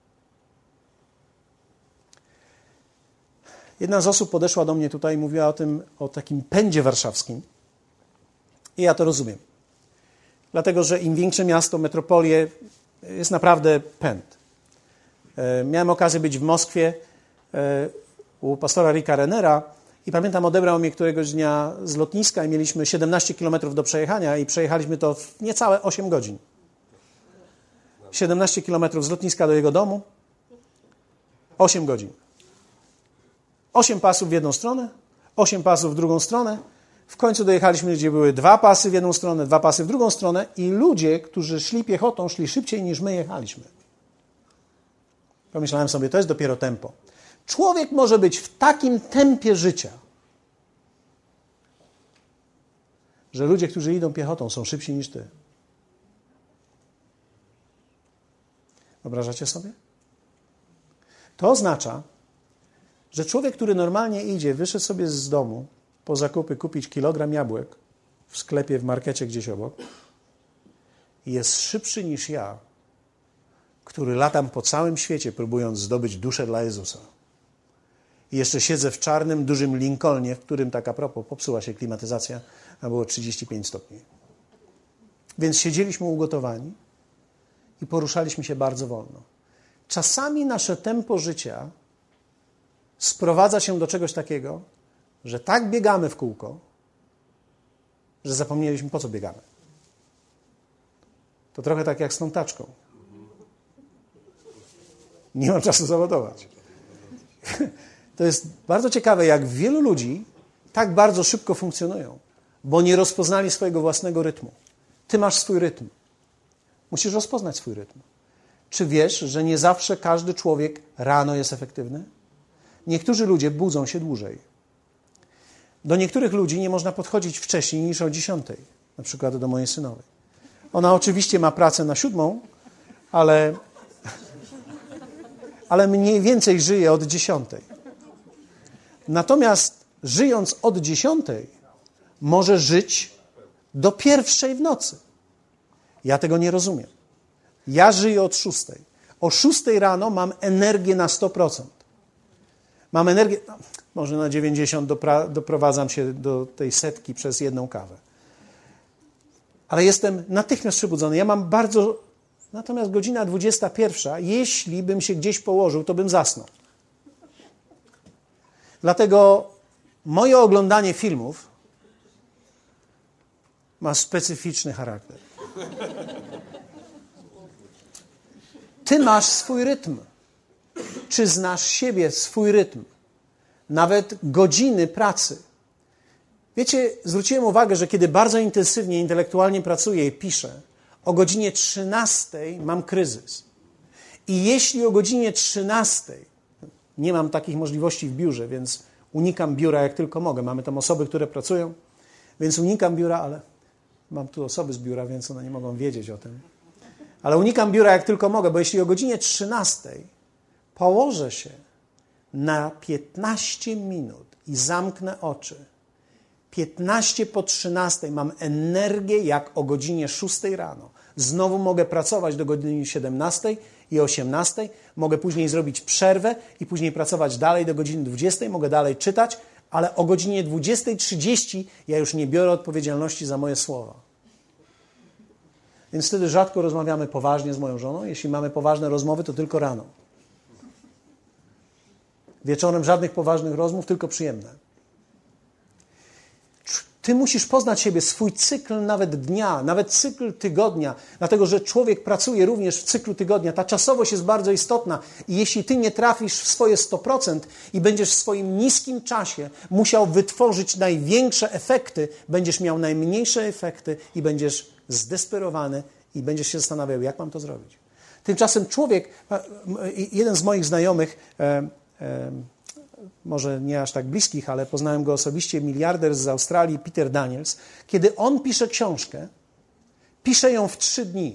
Jedna z osób podeszła do mnie tutaj i mówiła o takim pędzie warszawskim. I ja to rozumiem. Dlatego, że im większe miasto, metropolie, jest naprawdę pęd. Miałem okazję być w Moskwie u pastora Ricka Renera i pamiętam, odebrał mnie któregoś dnia z lotniska i mieliśmy 17 kilometrów do przejechania i przejechaliśmy to w niecałe 8 godzin. 17 kilometrów z lotniska do jego domu, 8 godzin. 8 pasów w jedną stronę, 8 pasów w drugą stronę. W końcu dojechaliśmy, gdzie były 2 pasy w jedną stronę, 2 pasy w drugą stronę i ludzie, którzy szli piechotą, szli szybciej niż my jechaliśmy. Pomyślałem sobie, to jest dopiero tempo. Człowiek może być w takim tempie życia, że ludzie, którzy idą piechotą, są szybsi niż ty. Wyobrażacie sobie? To oznacza, że człowiek, który normalnie idzie, wyszedł sobie z domu po zakupy kupić kilogram jabłek w sklepie, w markecie gdzieś obok, jest szybszy niż ja, który latam po całym świecie, próbując zdobyć duszę dla Jezusa. I jeszcze siedzę w czarnym, dużym Lincolnie, w którym, tak a propos, popsuła się klimatyzacja, a było 35 stopni. Więc siedzieliśmy ugotowani i poruszaliśmy się bardzo wolno. Czasami nasze tempo życia sprowadza się do czegoś takiego, że tak biegamy w kółko, że zapomnieliśmy, po co biegamy. To trochę tak jak z tą taczką. Nie mam czasu załadować. To jest bardzo ciekawe, jak wielu ludzi tak bardzo szybko funkcjonują, bo nie rozpoznali swojego własnego rytmu. Ty masz swój rytm. Musisz rozpoznać swój rytm. Czy wiesz, że nie zawsze każdy człowiek rano jest efektywny? Niektórzy ludzie budzą się dłużej. Do niektórych ludzi nie można podchodzić wcześniej niż o 10, na przykład do mojej synowej. Ona oczywiście ma pracę na 7, ale mniej więcej żyje od 10. Natomiast żyjąc od 10, może żyć do 1 w nocy. Ja tego nie rozumiem. Ja żyję od 6. O 6 rano mam energię na 100%. Mam energię, no, może na 90 doprowadzam się do tej 100 przez jedną kawę. Ale jestem natychmiast przebudzony. Ja mam bardzo... Natomiast godzina 21, jeśli bym się gdzieś położył, to bym zasnął. Dlatego moje oglądanie filmów ma specyficzny charakter. Ty masz swój rytm. Czy znasz siebie, swój rytm? Nawet godziny pracy. Wiecie, zwróciłem uwagę, że kiedy bardzo intensywnie, intelektualnie pracuję i piszę, o godzinie 13 mam kryzys. I jeśli o godzinie 13 nie mam takich możliwości w biurze, więc unikam biura jak tylko mogę. Mamy tam osoby, które pracują, więc unikam biura, ale mam tu osoby z biura, więc one nie mogą wiedzieć o tym. Ale unikam biura jak tylko mogę, bo jeśli o godzinie 13 położę się na 15 minut i zamknę oczy, 15 po 13 mam energię jak o godzinie 6 rano. Znowu mogę pracować do godziny 17 i 18. Mogę później zrobić przerwę i później pracować dalej do godziny 20. Mogę dalej czytać, ale o godzinie 20:30 ja już nie biorę odpowiedzialności za moje słowa. Więc wtedy rzadko rozmawiamy poważnie z moją żoną. Jeśli mamy poważne rozmowy, to tylko rano. Wieczorem żadnych poważnych rozmów, tylko przyjemne. Ty musisz poznać siebie, swój cykl nawet dnia, nawet cykl tygodnia, dlatego że człowiek pracuje również w cyklu tygodnia. Ta czasowość jest bardzo istotna i jeśli ty nie trafisz w swoje 100% i będziesz w swoim niskim czasie musiał wytworzyć największe efekty, będziesz miał najmniejsze efekty i będziesz zdesperowany i będziesz się zastanawiał, jak mam to zrobić. Tymczasem człowiek, jeden z moich znajomych, może nie aż tak bliskich, ale poznałem go osobiście, miliarder z Australii, Peter Daniels. Kiedy on pisze książkę, pisze ją w 3 dni.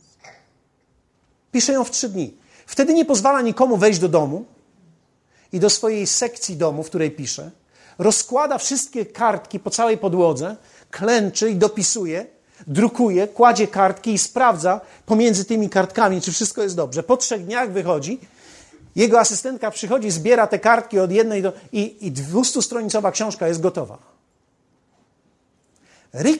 Pisze ją w 3 dni. Wtedy nie pozwala nikomu wejść do domu i do swojej sekcji domu, w której pisze. Rozkłada wszystkie kartki po całej podłodze, klęczy i dopisuje, drukuje, kładzie kartki i sprawdza pomiędzy tymi kartkami, czy wszystko jest dobrze. Po 3 dniach wychodzi. Jego asystentka przychodzi, zbiera te kartki od jednej i 200-stronicowa książka jest gotowa. Rick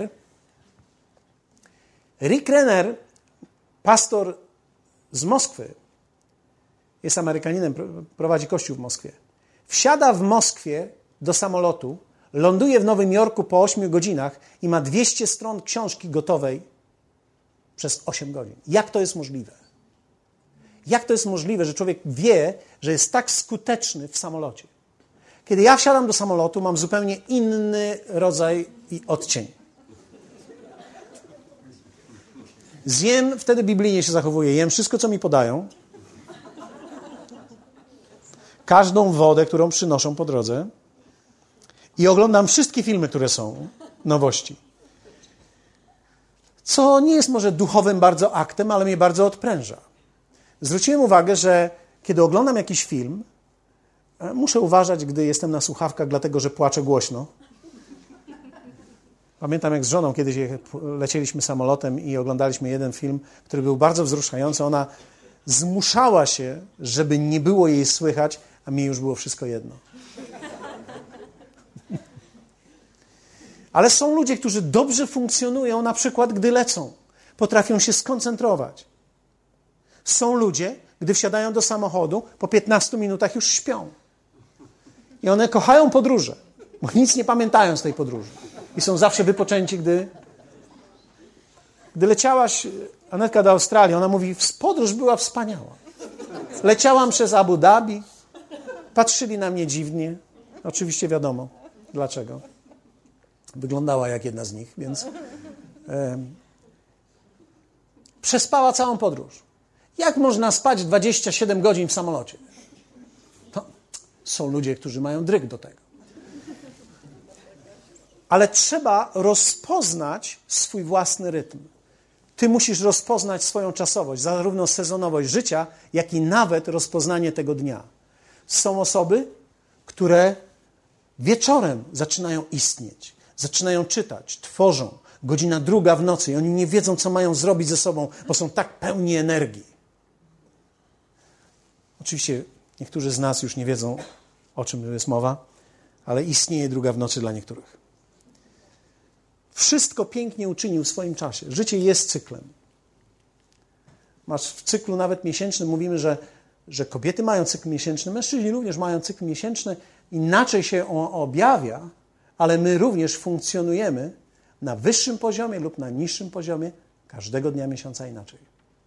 Renner, pastor z Moskwy, jest Amerykaninem, prowadzi kościół w Moskwie. Wsiada w Moskwie do samolotu, ląduje w Nowym Jorku po 8 godzinach i ma 200 stron książki gotowej przez 8 godzin. Jak to jest możliwe? Jak to jest możliwe, że człowiek wie, że jest tak skuteczny w samolocie? Kiedy ja wsiadam do samolotu, mam zupełnie inny rodzaj i odcień. Zjem, wtedy biblijnie się zachowuję, jem wszystko, co mi podają. Każdą wodę, którą przynoszą po drodze. I oglądam wszystkie filmy, które są, nowości. Co nie jest może duchowym bardzo aktem, ale mnie bardzo odpręża. Zwróciłem uwagę, że kiedy oglądam jakiś film, muszę uważać, gdy jestem na słuchawkach, dlatego że płaczę głośno. Pamiętam, jak z żoną kiedyś lecieliśmy samolotem i oglądaliśmy jeden film, który był bardzo wzruszający. Ona zmuszała się, żeby nie było jej słychać, a mi już było wszystko jedno. Ale są ludzie, którzy dobrze funkcjonują, na przykład gdy lecą. Potrafią się skoncentrować. Są ludzie, gdy wsiadają do samochodu, po 15 minutach już śpią. I one kochają podróże, bo nic nie pamiętają z tej podróży. I są zawsze wypoczęci, gdy leciałaś, Anetka, do Australii, ona mówi, podróż była wspaniała. Leciałam przez Abu Dhabi, patrzyli na mnie dziwnie. Oczywiście wiadomo, dlaczego. Wyglądała jak jedna z nich, więc przespała całą podróż. Jak można spać 27 godzin w samolocie? To są ludzie, którzy mają dryg do tego. Ale trzeba rozpoznać swój własny rytm. Ty musisz rozpoznać swoją czasowość, zarówno sezonowość życia, jak i nawet rozpoznanie tego dnia. Są osoby, które wieczorem zaczynają istnieć, zaczynają czytać, tworzą. Godzina 2 w nocy i oni nie wiedzą, co mają zrobić ze sobą, bo są tak pełni energii. Oczywiście Niektórzy z nas już nie wiedzą, o czym jest mowa, ale istnieje druga w nocy dla niektórych. Wszystko pięknie uczynił w swoim czasie. Życie jest cyklem. Masz w cyklu nawet miesięcznym, mówimy, że kobiety mają cykl miesięczny, mężczyźni również mają cykl miesięczny, inaczej się on objawia, ale my również funkcjonujemy na wyższym poziomie lub na niższym poziomie każdego dnia miesiąca inaczej.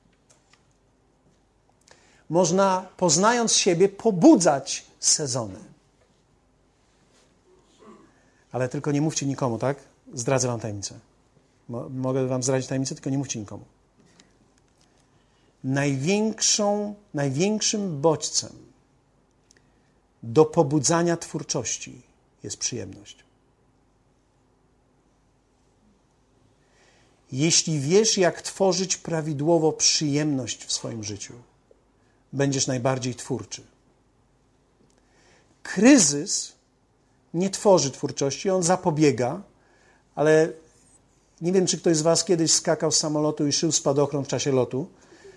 Można, poznając siebie, pobudzać sezony. Ale tylko nie mówcie nikomu, tak? Zdradzę wam tajemnicę. Mogę wam zdradzić tajemnicę, tylko nie mówcie nikomu. Największym bodźcem do pobudzania twórczości jest przyjemność. Jeśli wiesz, jak tworzyć prawidłowo przyjemność w swoim życiu, będziesz najbardziej twórczy. Kryzys nie tworzy twórczości, on zapobiega, ale nie wiem, czy ktoś z was kiedyś skakał z samolotu i szył spadochron w czasie lotu.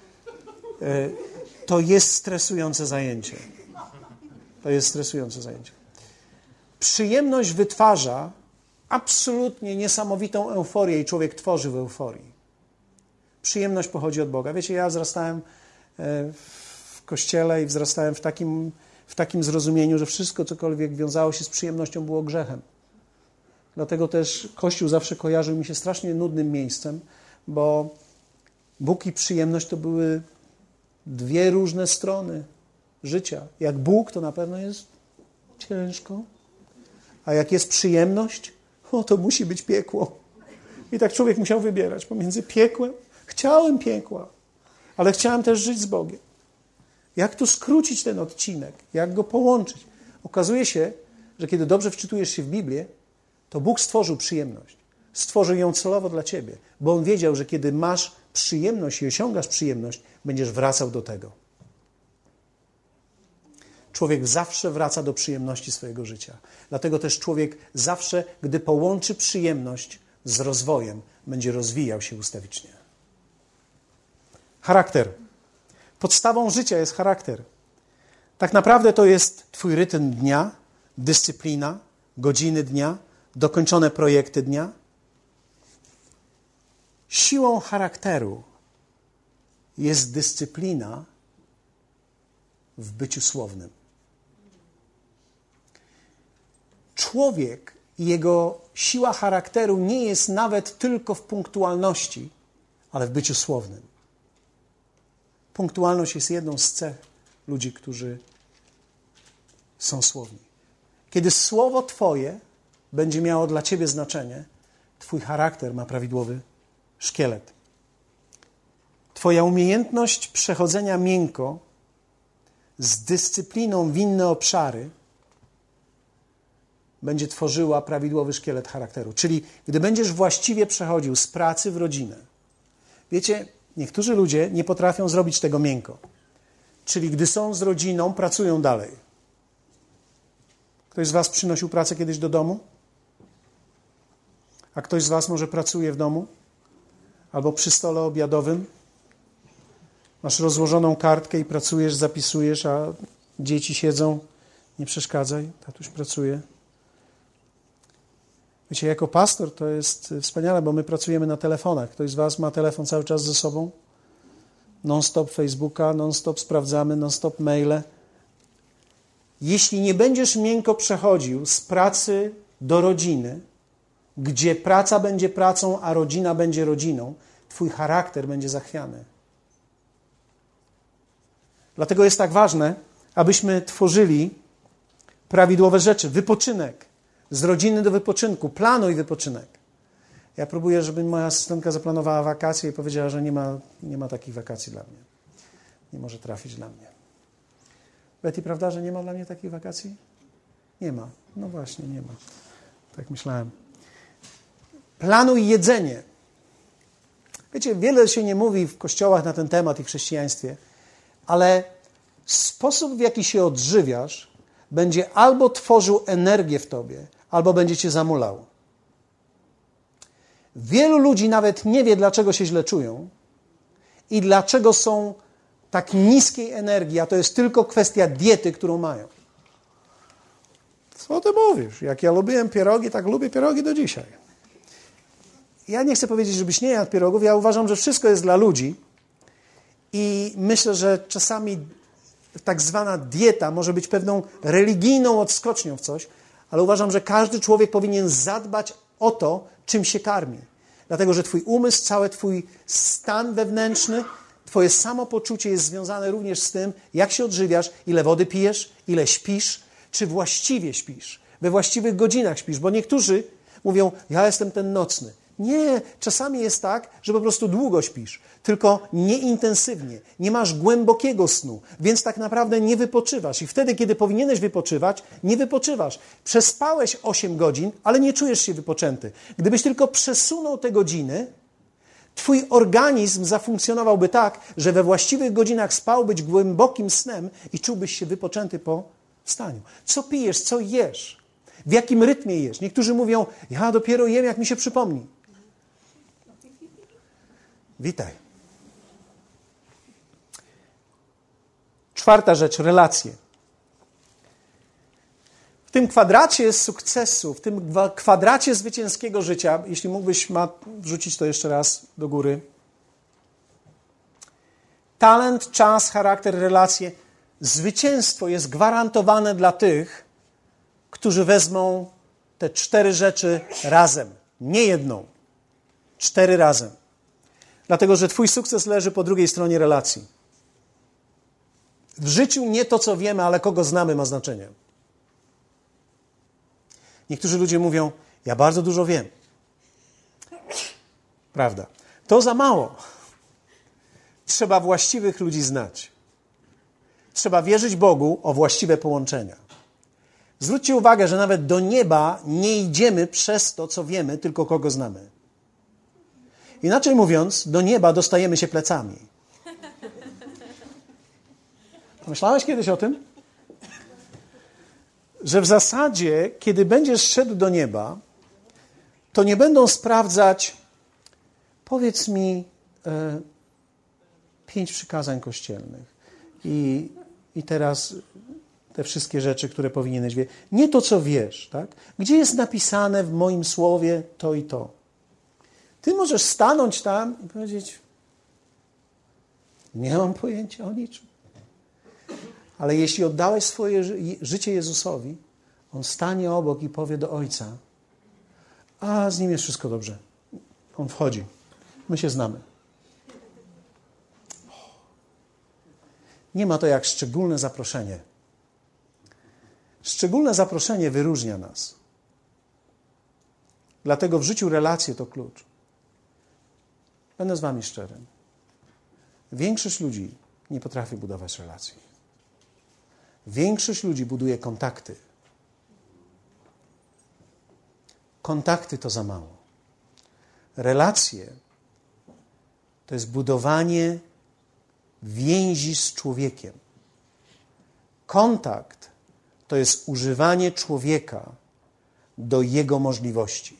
To jest stresujące zajęcie. To jest stresujące zajęcie. Przyjemność wytwarza absolutnie niesamowitą euforię i człowiek tworzy w euforii. Przyjemność pochodzi od Boga. Wiecie, ja wzrastałem w kościele i wzrastałem w takim zrozumieniu, że wszystko, cokolwiek wiązało się z przyjemnością, było grzechem. Dlatego też Kościół zawsze kojarzył mi się strasznie nudnym miejscem, bo Bóg i przyjemność to były dwie różne strony życia. Jak Bóg, to na pewno jest ciężko, a jak jest przyjemność, to musi być piekło. I tak człowiek musiał wybierać pomiędzy piekłem. Chciałem piekła, ale chciałem też żyć z Bogiem. Jak tu skrócić ten odcinek? Jak go połączyć? Okazuje się, że kiedy dobrze wczytujesz się w Biblię, to Bóg stworzył przyjemność. Stworzył ją celowo dla ciebie, bo On wiedział, że kiedy masz przyjemność i osiągasz przyjemność, będziesz wracał do tego. Człowiek zawsze wraca do przyjemności swojego życia. Dlatego też człowiek zawsze, gdy połączy przyjemność z rozwojem, będzie rozwijał się ustawicznie. Charakter. Podstawą życia jest charakter. Tak naprawdę to jest twój rytm dnia, dyscyplina, godziny dnia, dokończone projekty dnia. Siłą charakteru jest dyscyplina w byciu słownym. Człowiek i jego siła charakteru nie jest nawet tylko w punktualności, ale w byciu słownym. Punktualność jest jedną z cech ludzi, którzy są słowni. Kiedy słowo Twoje będzie miało dla Ciebie znaczenie, Twój charakter ma prawidłowy szkielet. Twoja umiejętność przechodzenia miękko z dyscypliną w inne obszary będzie tworzyła prawidłowy szkielet charakteru. Czyli gdy będziesz właściwie przechodził z pracy w rodzinę. Wiecie, niektórzy ludzie nie potrafią zrobić tego miękko. Czyli gdy są z rodziną, pracują dalej. Ktoś z was przynosił pracę kiedyś do domu? A ktoś z was może pracuje w domu? Albo przy stole obiadowym? Masz rozłożoną kartkę i pracujesz, zapisujesz, a dzieci siedzą. Nie przeszkadzaj, tatuś pracuje. Wiecie, jako pastor to jest wspaniale, bo my pracujemy na telefonach. Ktoś z was ma telefon cały czas ze sobą? Non-stop Facebooka, non-stop sprawdzamy, non-stop maile. Jeśli nie będziesz miękko przechodził z pracy do rodziny, gdzie praca będzie pracą, a rodzina będzie rodziną, twój charakter będzie zachwiany. Dlatego jest tak ważne, abyśmy tworzyli prawidłowe rzeczy. Wypoczynek. Z rodziny do wypoczynku. Planuj wypoczynek. Ja próbuję, żeby moja asystentka zaplanowała wakacje i powiedziała, że nie ma takich wakacji dla mnie. Nie może trafić dla mnie. Betty, prawda, że nie ma dla mnie takich wakacji? Nie ma. No właśnie, nie ma. Tak myślałem. Planuj jedzenie. Wiecie, wiele się nie mówi w kościołach na ten temat i w chrześcijaństwie, ale sposób, w jaki się odżywiasz, będzie albo tworzył energię w tobie, albo będzie cię zamulał. Wielu ludzi nawet nie wie, dlaczego się źle czują i dlaczego są tak niskiej energii, a to jest tylko kwestia diety, którą mają. Co ty mówisz? Jak ja lubiłem pierogi, tak lubię pierogi do dzisiaj. Ja nie chcę powiedzieć, żebyś nie jadł pierogów. Ja uważam, że wszystko jest dla ludzi i myślę, że czasami tak zwana dieta może być pewną religijną odskocznią w coś, ale uważam, że każdy człowiek powinien zadbać o to, czym się karmi. Dlatego, że twój umysł, cały twój stan wewnętrzny, twoje samopoczucie jest związane również z tym, jak się odżywiasz, ile wody pijesz, ile śpisz, czy właściwie śpisz, we właściwych godzinach śpisz, bo niektórzy mówią, ja jestem ten nocny. Nie, czasami jest tak, że po prostu długo śpisz, tylko nieintensywnie, nie masz głębokiego snu, więc tak naprawdę nie wypoczywasz. I wtedy, kiedy powinieneś wypoczywać, nie wypoczywasz. Przespałeś 8 godzin, ale nie czujesz się wypoczęty. Gdybyś tylko przesunął te godziny, twój organizm zafunkcjonowałby tak, że we właściwych godzinach spałbyś głębokim snem i czułbyś się wypoczęty po wstaniu. Co pijesz, co jesz? W jakim rytmie jesz? Niektórzy mówią, ja dopiero jem, jak mi się przypomni. Witaj. 4. rzecz, relacje. W tym kwadracie sukcesu, w tym kwadracie zwycięskiego życia, jeśli mógłbyś wrzucić to jeszcze raz do góry. Talent, czas, charakter, relacje. Zwycięstwo jest gwarantowane dla tych, którzy wezmą te 4 rzeczy razem. Nie jedną. 4 razem. Dlatego, że twój sukces leży po drugiej stronie relacji. W życiu nie to, co wiemy, ale kogo znamy, ma znaczenie. Niektórzy ludzie mówią, ja bardzo dużo wiem. Prawda. To za mało. Trzeba właściwych ludzi znać. Trzeba wierzyć Bogu o właściwe połączenia. Zwróćcie uwagę, że nawet do nieba nie idziemy przez to, co wiemy, tylko kogo znamy. Inaczej mówiąc, do nieba dostajemy się plecami. Myślałeś kiedyś o tym? Że w zasadzie, kiedy będziesz szedł do nieba, to nie będą sprawdzać, powiedz mi 5 przykazań kościelnych i teraz te wszystkie rzeczy, które powinieneś wiedzieć. Nie to, co wiesz, tak? Gdzie jest napisane w moim słowie to i to. Ty możesz stanąć tam i powiedzieć, nie mam pojęcia o niczym. Ale jeśli oddałeś swoje życie Jezusowi, On stanie obok i powie do Ojca, a z Nim jest wszystko dobrze. On wchodzi. My się znamy. Nie ma to jak szczególne zaproszenie. Szczególne zaproszenie wyróżnia nas. Dlatego w życiu relacje to klucz. Będę z wami szczery. Większość ludzi nie potrafi budować relacji. Większość ludzi buduje kontakty. Kontakty to za mało. Relacje to jest budowanie więzi z człowiekiem. Kontakt to jest używanie człowieka do jego możliwości.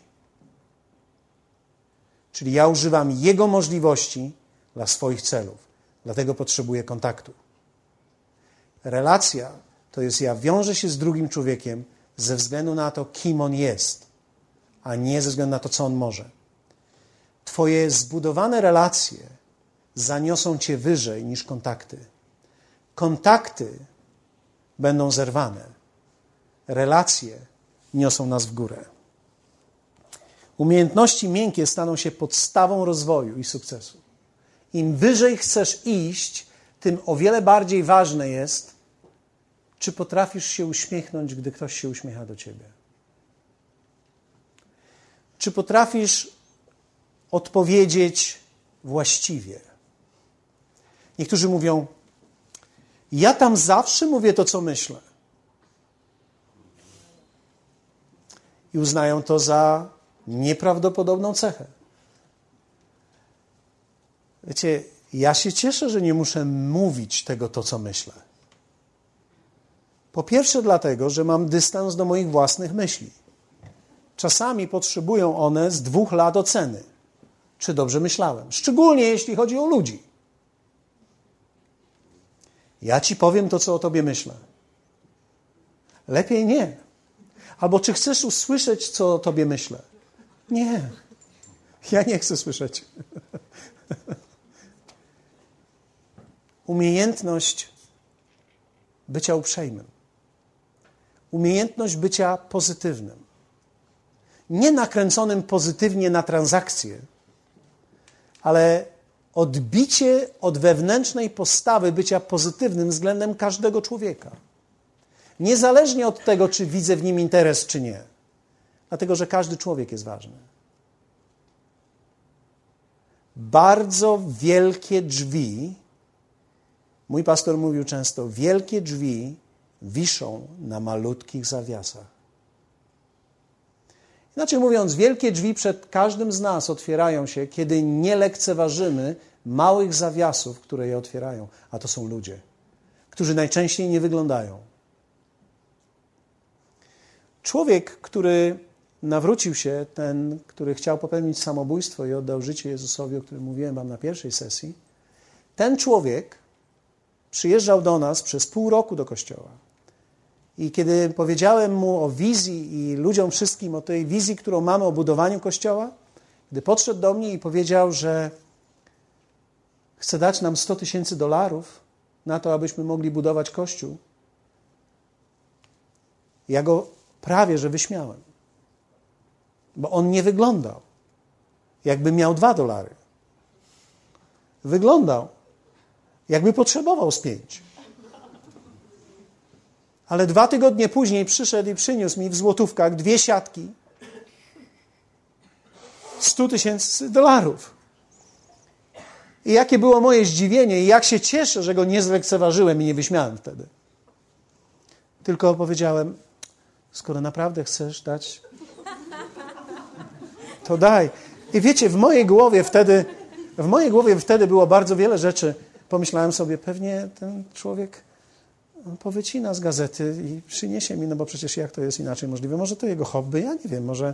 Czyli ja używam jego możliwości dla swoich celów. Dlatego potrzebuję kontaktu. Relacja to jest ja wiążę się z drugim człowiekiem ze względu na to, kim on jest, a nie ze względu na to, co on może. Twoje zbudowane relacje zaniosą cię wyżej niż kontakty. Kontakty będą zerwane. Relacje niosą nas w górę. Umiejętności miękkie staną się podstawą rozwoju i sukcesu. Im wyżej chcesz iść, tym o wiele bardziej ważne jest, czy potrafisz się uśmiechnąć, gdy ktoś się uśmiecha do ciebie. Czy potrafisz odpowiedzieć właściwie. Niektórzy mówią, ja tam zawsze mówię to, co myślę. I uznają to za nieprawdopodobną cechę. Wiecie, ja się cieszę, że nie muszę mówić tego, to co myślę. Po pierwsze dlatego, że mam dystans do moich własnych myśli. Czasami potrzebują one z 2 lat oceny, czy dobrze myślałem. Szczególnie jeśli chodzi o ludzi. Ja ci powiem to, co o tobie myślę. Lepiej nie. Albo czy chcesz usłyszeć, co o tobie myślę? Nie. Ja nie chcę słyszeć. Umiejętność bycia uprzejmym. Umiejętność bycia pozytywnym. Nie nakręconym pozytywnie na transakcje, ale odbicie od wewnętrznej postawy bycia pozytywnym względem każdego człowieka. Niezależnie od tego, czy widzę w nim interes, czy nie. Dlatego, że każdy człowiek jest ważny. Bardzo wielkie drzwi, mój pastor mówił często, wielkie drzwi wiszą na malutkich zawiasach. Inaczej mówiąc, wielkie drzwi przed każdym z nas otwierają się, kiedy nie lekceważymy małych zawiasów, które je otwierają. A to są ludzie, którzy najczęściej nie wyglądają. Człowiek, który nawrócił się, ten, który chciał popełnić samobójstwo i oddał życie Jezusowi, o którym mówiłem wam na pierwszej sesji, ten człowiek przyjeżdżał do nas przez pół roku do kościoła. I kiedy powiedziałem mu o wizji i ludziom wszystkim o tej wizji, którą mamy o budowaniu kościoła, gdy podszedł do mnie i powiedział, że chce dać nam $100,000 na to, abyśmy mogli budować kościół, ja go prawie że wyśmiałem. Bo on nie wyglądał, jakby miał $2. Wyglądał, jakby potrzebował z 5. Ale 2 tygodnie później przyszedł i przyniósł mi w złotówkach 2 siatki $100,000. I jakie było moje zdziwienie i jak się cieszę, że go nie zlekceważyłem i nie wyśmiałem wtedy. Tylko powiedziałem, skoro naprawdę chcesz dać, to daj. I wiecie, w mojej głowie wtedy było bardzo wiele rzeczy. Pomyślałem sobie, pewnie ten człowiek powycina z gazety i przyniesie mi, no bo przecież jak to jest inaczej możliwe? Może to jego hobby? Ja nie wiem, może...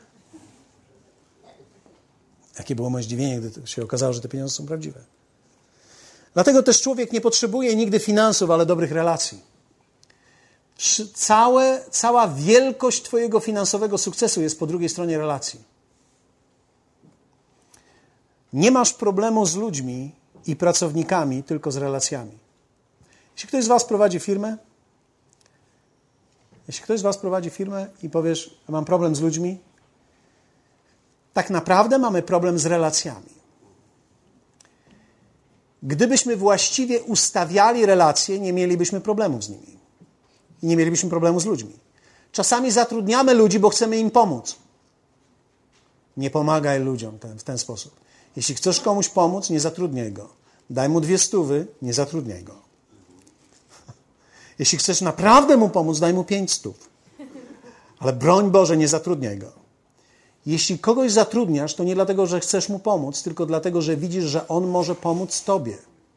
Jakie było moje zdziwienie, gdy się okazało, że te pieniądze są prawdziwe. Dlatego też człowiek nie potrzebuje nigdy finansów, ale dobrych relacji. Cała wielkość twojego finansowego sukcesu jest po drugiej stronie relacji. Nie masz problemu z ludźmi i pracownikami, tylko z relacjami. Jeśli ktoś z was prowadzi firmę i powiesz, mam problem z ludźmi, tak naprawdę mamy problem z relacjami. Gdybyśmy właściwie ustawiali relacje, nie mielibyśmy problemów z nimi. I nie mielibyśmy problemu z ludźmi. Czasami zatrudniamy ludzi, bo chcemy im pomóc. Nie pomagaj ludziom w ten sposób. Jeśli chcesz komuś pomóc, nie zatrudniaj go. Daj mu 200, nie zatrudniaj go. Jeśli chcesz naprawdę mu pomóc, daj mu 500. Ale broń Boże, nie zatrudniaj go. Jeśli kogoś zatrudniasz, to nie dlatego, że chcesz mu pomóc, tylko dlatego, że widzisz, że on może pomóc tobie.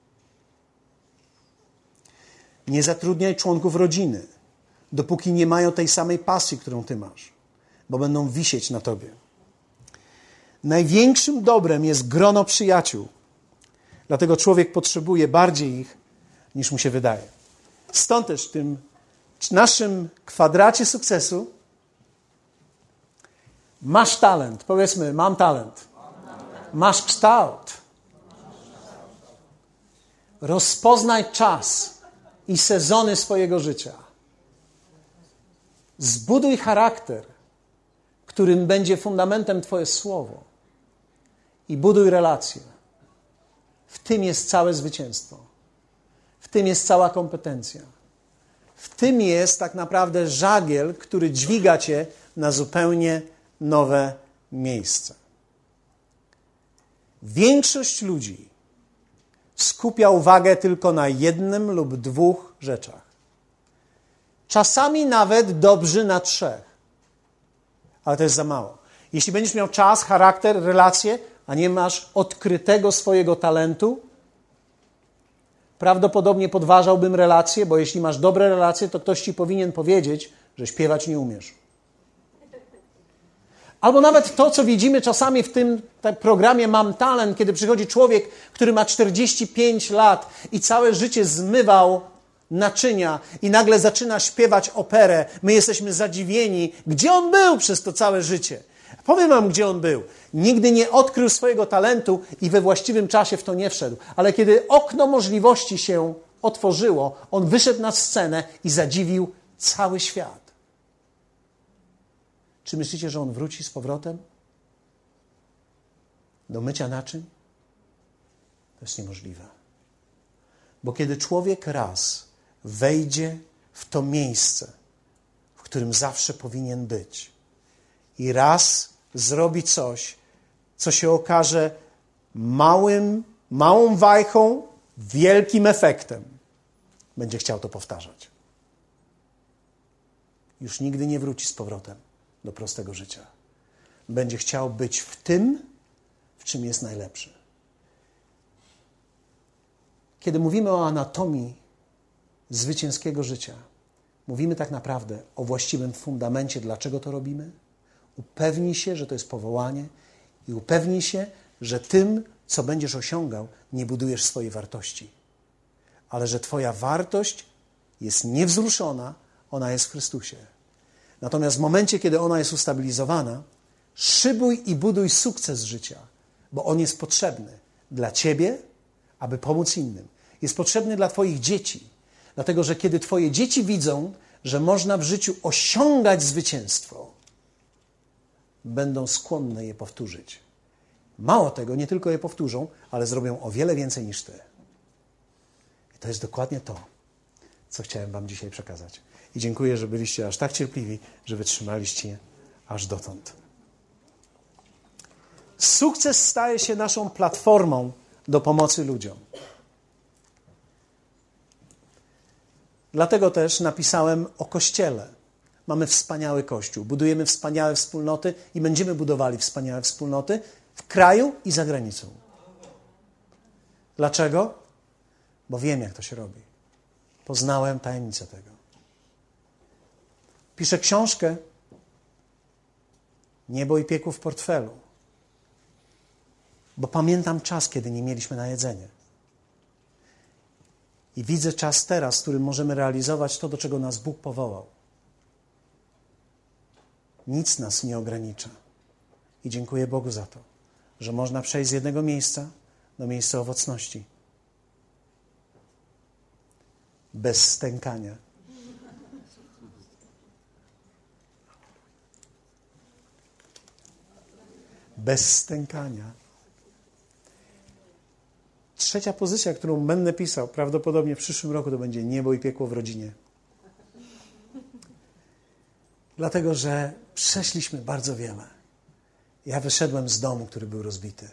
Nie zatrudniaj członków rodziny, dopóki nie mają tej samej pasji, którą ty masz, bo będą wisieć na tobie. Największym dobrem jest grono przyjaciół. Dlatego człowiek potrzebuje bardziej ich, niż mu się wydaje. Stąd też w tym naszym kwadracie sukcesu masz talent. Powiedzmy, mam talent. Masz kształt. Rozpoznaj czas i sezony swojego życia. Zbuduj charakter, którym będzie fundamentem twoje słowo. I buduj relacje. W tym jest całe zwycięstwo. W tym jest cała kompetencja. W tym jest tak naprawdę żagiel, który dźwiga cię na zupełnie nowe miejsce. Większość ludzi skupia uwagę tylko na jednym lub 2 rzeczach. Czasami nawet dobrzy na 3. Ale to jest za mało. Jeśli będziesz miał czas, charakter, relacje, a nie masz odkrytego swojego talentu, prawdopodobnie podważałbym relacje, bo jeśli masz dobre relacje, to ktoś ci powinien powiedzieć, że śpiewać nie umiesz. Albo nawet to, co widzimy czasami w tym programie Mam Talent, kiedy przychodzi człowiek, który ma 45 lat i całe życie zmywał naczynia i nagle zaczyna śpiewać operę. My jesteśmy zadziwieni, gdzie on był przez to całe życie. Powiem wam, gdzie on był. Nigdy nie odkrył swojego talentu i we właściwym czasie w to nie wszedł. Ale kiedy okno możliwości się otworzyło, on wyszedł na scenę i zadziwił cały świat. Czy myślicie, że on wróci z powrotem do mycia naczyń? To jest niemożliwe. Bo kiedy człowiek raz wejdzie w to miejsce, w którym zawsze powinien być i raz zrobi coś, co się okaże małą wajchą, wielkim efektem, będzie chciał to powtarzać. Już nigdy nie wróci z powrotem do prostego życia. Będzie chciał być w tym, w czym jest najlepszy. Kiedy mówimy o anatomii zwycięskiego życia, mówimy tak naprawdę o właściwym fundamencie, dlaczego to robimy. Upewnij się, że to jest powołanie i upewnij się, że tym, co będziesz osiągał, nie budujesz swojej wartości. Ale że twoja wartość jest niewzruszona, ona jest w Chrystusie. Natomiast w momencie, kiedy ona jest ustabilizowana, szybuj i buduj sukces życia, bo on jest potrzebny dla ciebie, aby pomóc innym. Jest potrzebny dla twoich dzieci, dlatego że kiedy twoje dzieci widzą, że można w życiu osiągać zwycięstwo, będą skłonne je powtórzyć. Mało tego, nie tylko je powtórzą, ale zrobią o wiele więcej niż ty. I to jest dokładnie to, co chciałem wam dzisiaj przekazać. I dziękuję, że byliście aż tak cierpliwi, że wytrzymaliście aż dotąd. Sukces staje się naszą platformą do pomocy ludziom. Dlatego też napisałem o Kościele. Mamy wspaniały Kościół, budujemy wspaniałe wspólnoty i będziemy budowali wspaniałe wspólnoty w kraju i za granicą. Dlaczego? Bo wiem, jak to się robi. Poznałem tajemnicę tego. Piszę książkę Niebo i piekło w portfelu, bo pamiętam czas, kiedy nie mieliśmy na jedzenie. I widzę czas teraz, w którym możemy realizować to, do czego nas Bóg powołał. Nic nas nie ogranicza. I dziękuję Bogu za to, że można przejść z jednego miejsca do miejsca owocności. Bez stękania. Bez stękania. Trzecia pozycja, którą będę pisał, prawdopodobnie w przyszłym roku, to będzie niebo i piekło w rodzinie. Dlatego, że przeszliśmy bardzo wiele. Ja wyszedłem z domu, który był rozbity.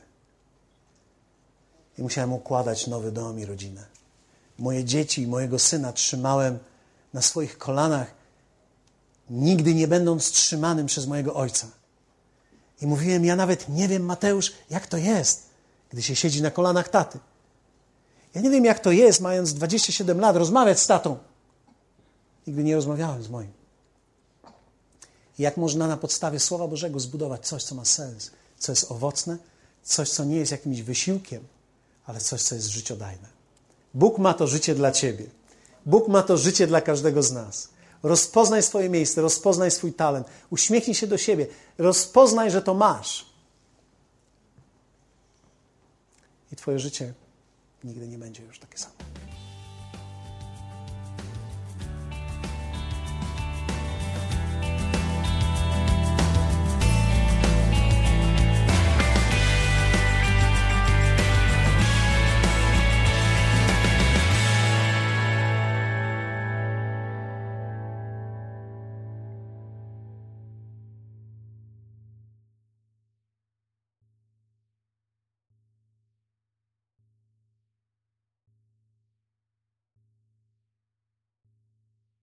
I musiałem układać nowy dom i rodzinę. Moje dzieci i mojego syna trzymałem na swoich kolanach, nigdy nie będąc trzymanym przez mojego ojca. I mówiłem, ja nawet nie wiem, Mateusz, jak to jest, gdy się siedzi na kolanach taty. Ja nie wiem, jak to jest, mając 27 lat, rozmawiać z tatą. Nigdy nie rozmawiałem z moim. I jak można na podstawie Słowa Bożego zbudować coś, co ma sens, co jest owocne, coś, co nie jest jakimś wysiłkiem, ale coś, co jest życiodajne. Bóg ma to życie dla ciebie. Bóg ma to życie dla każdego z nas. Rozpoznaj swoje miejsce, rozpoznaj swój talent, uśmiechnij się do siebie, rozpoznaj, że to masz. I twoje życie nigdy nie będzie już takie samo.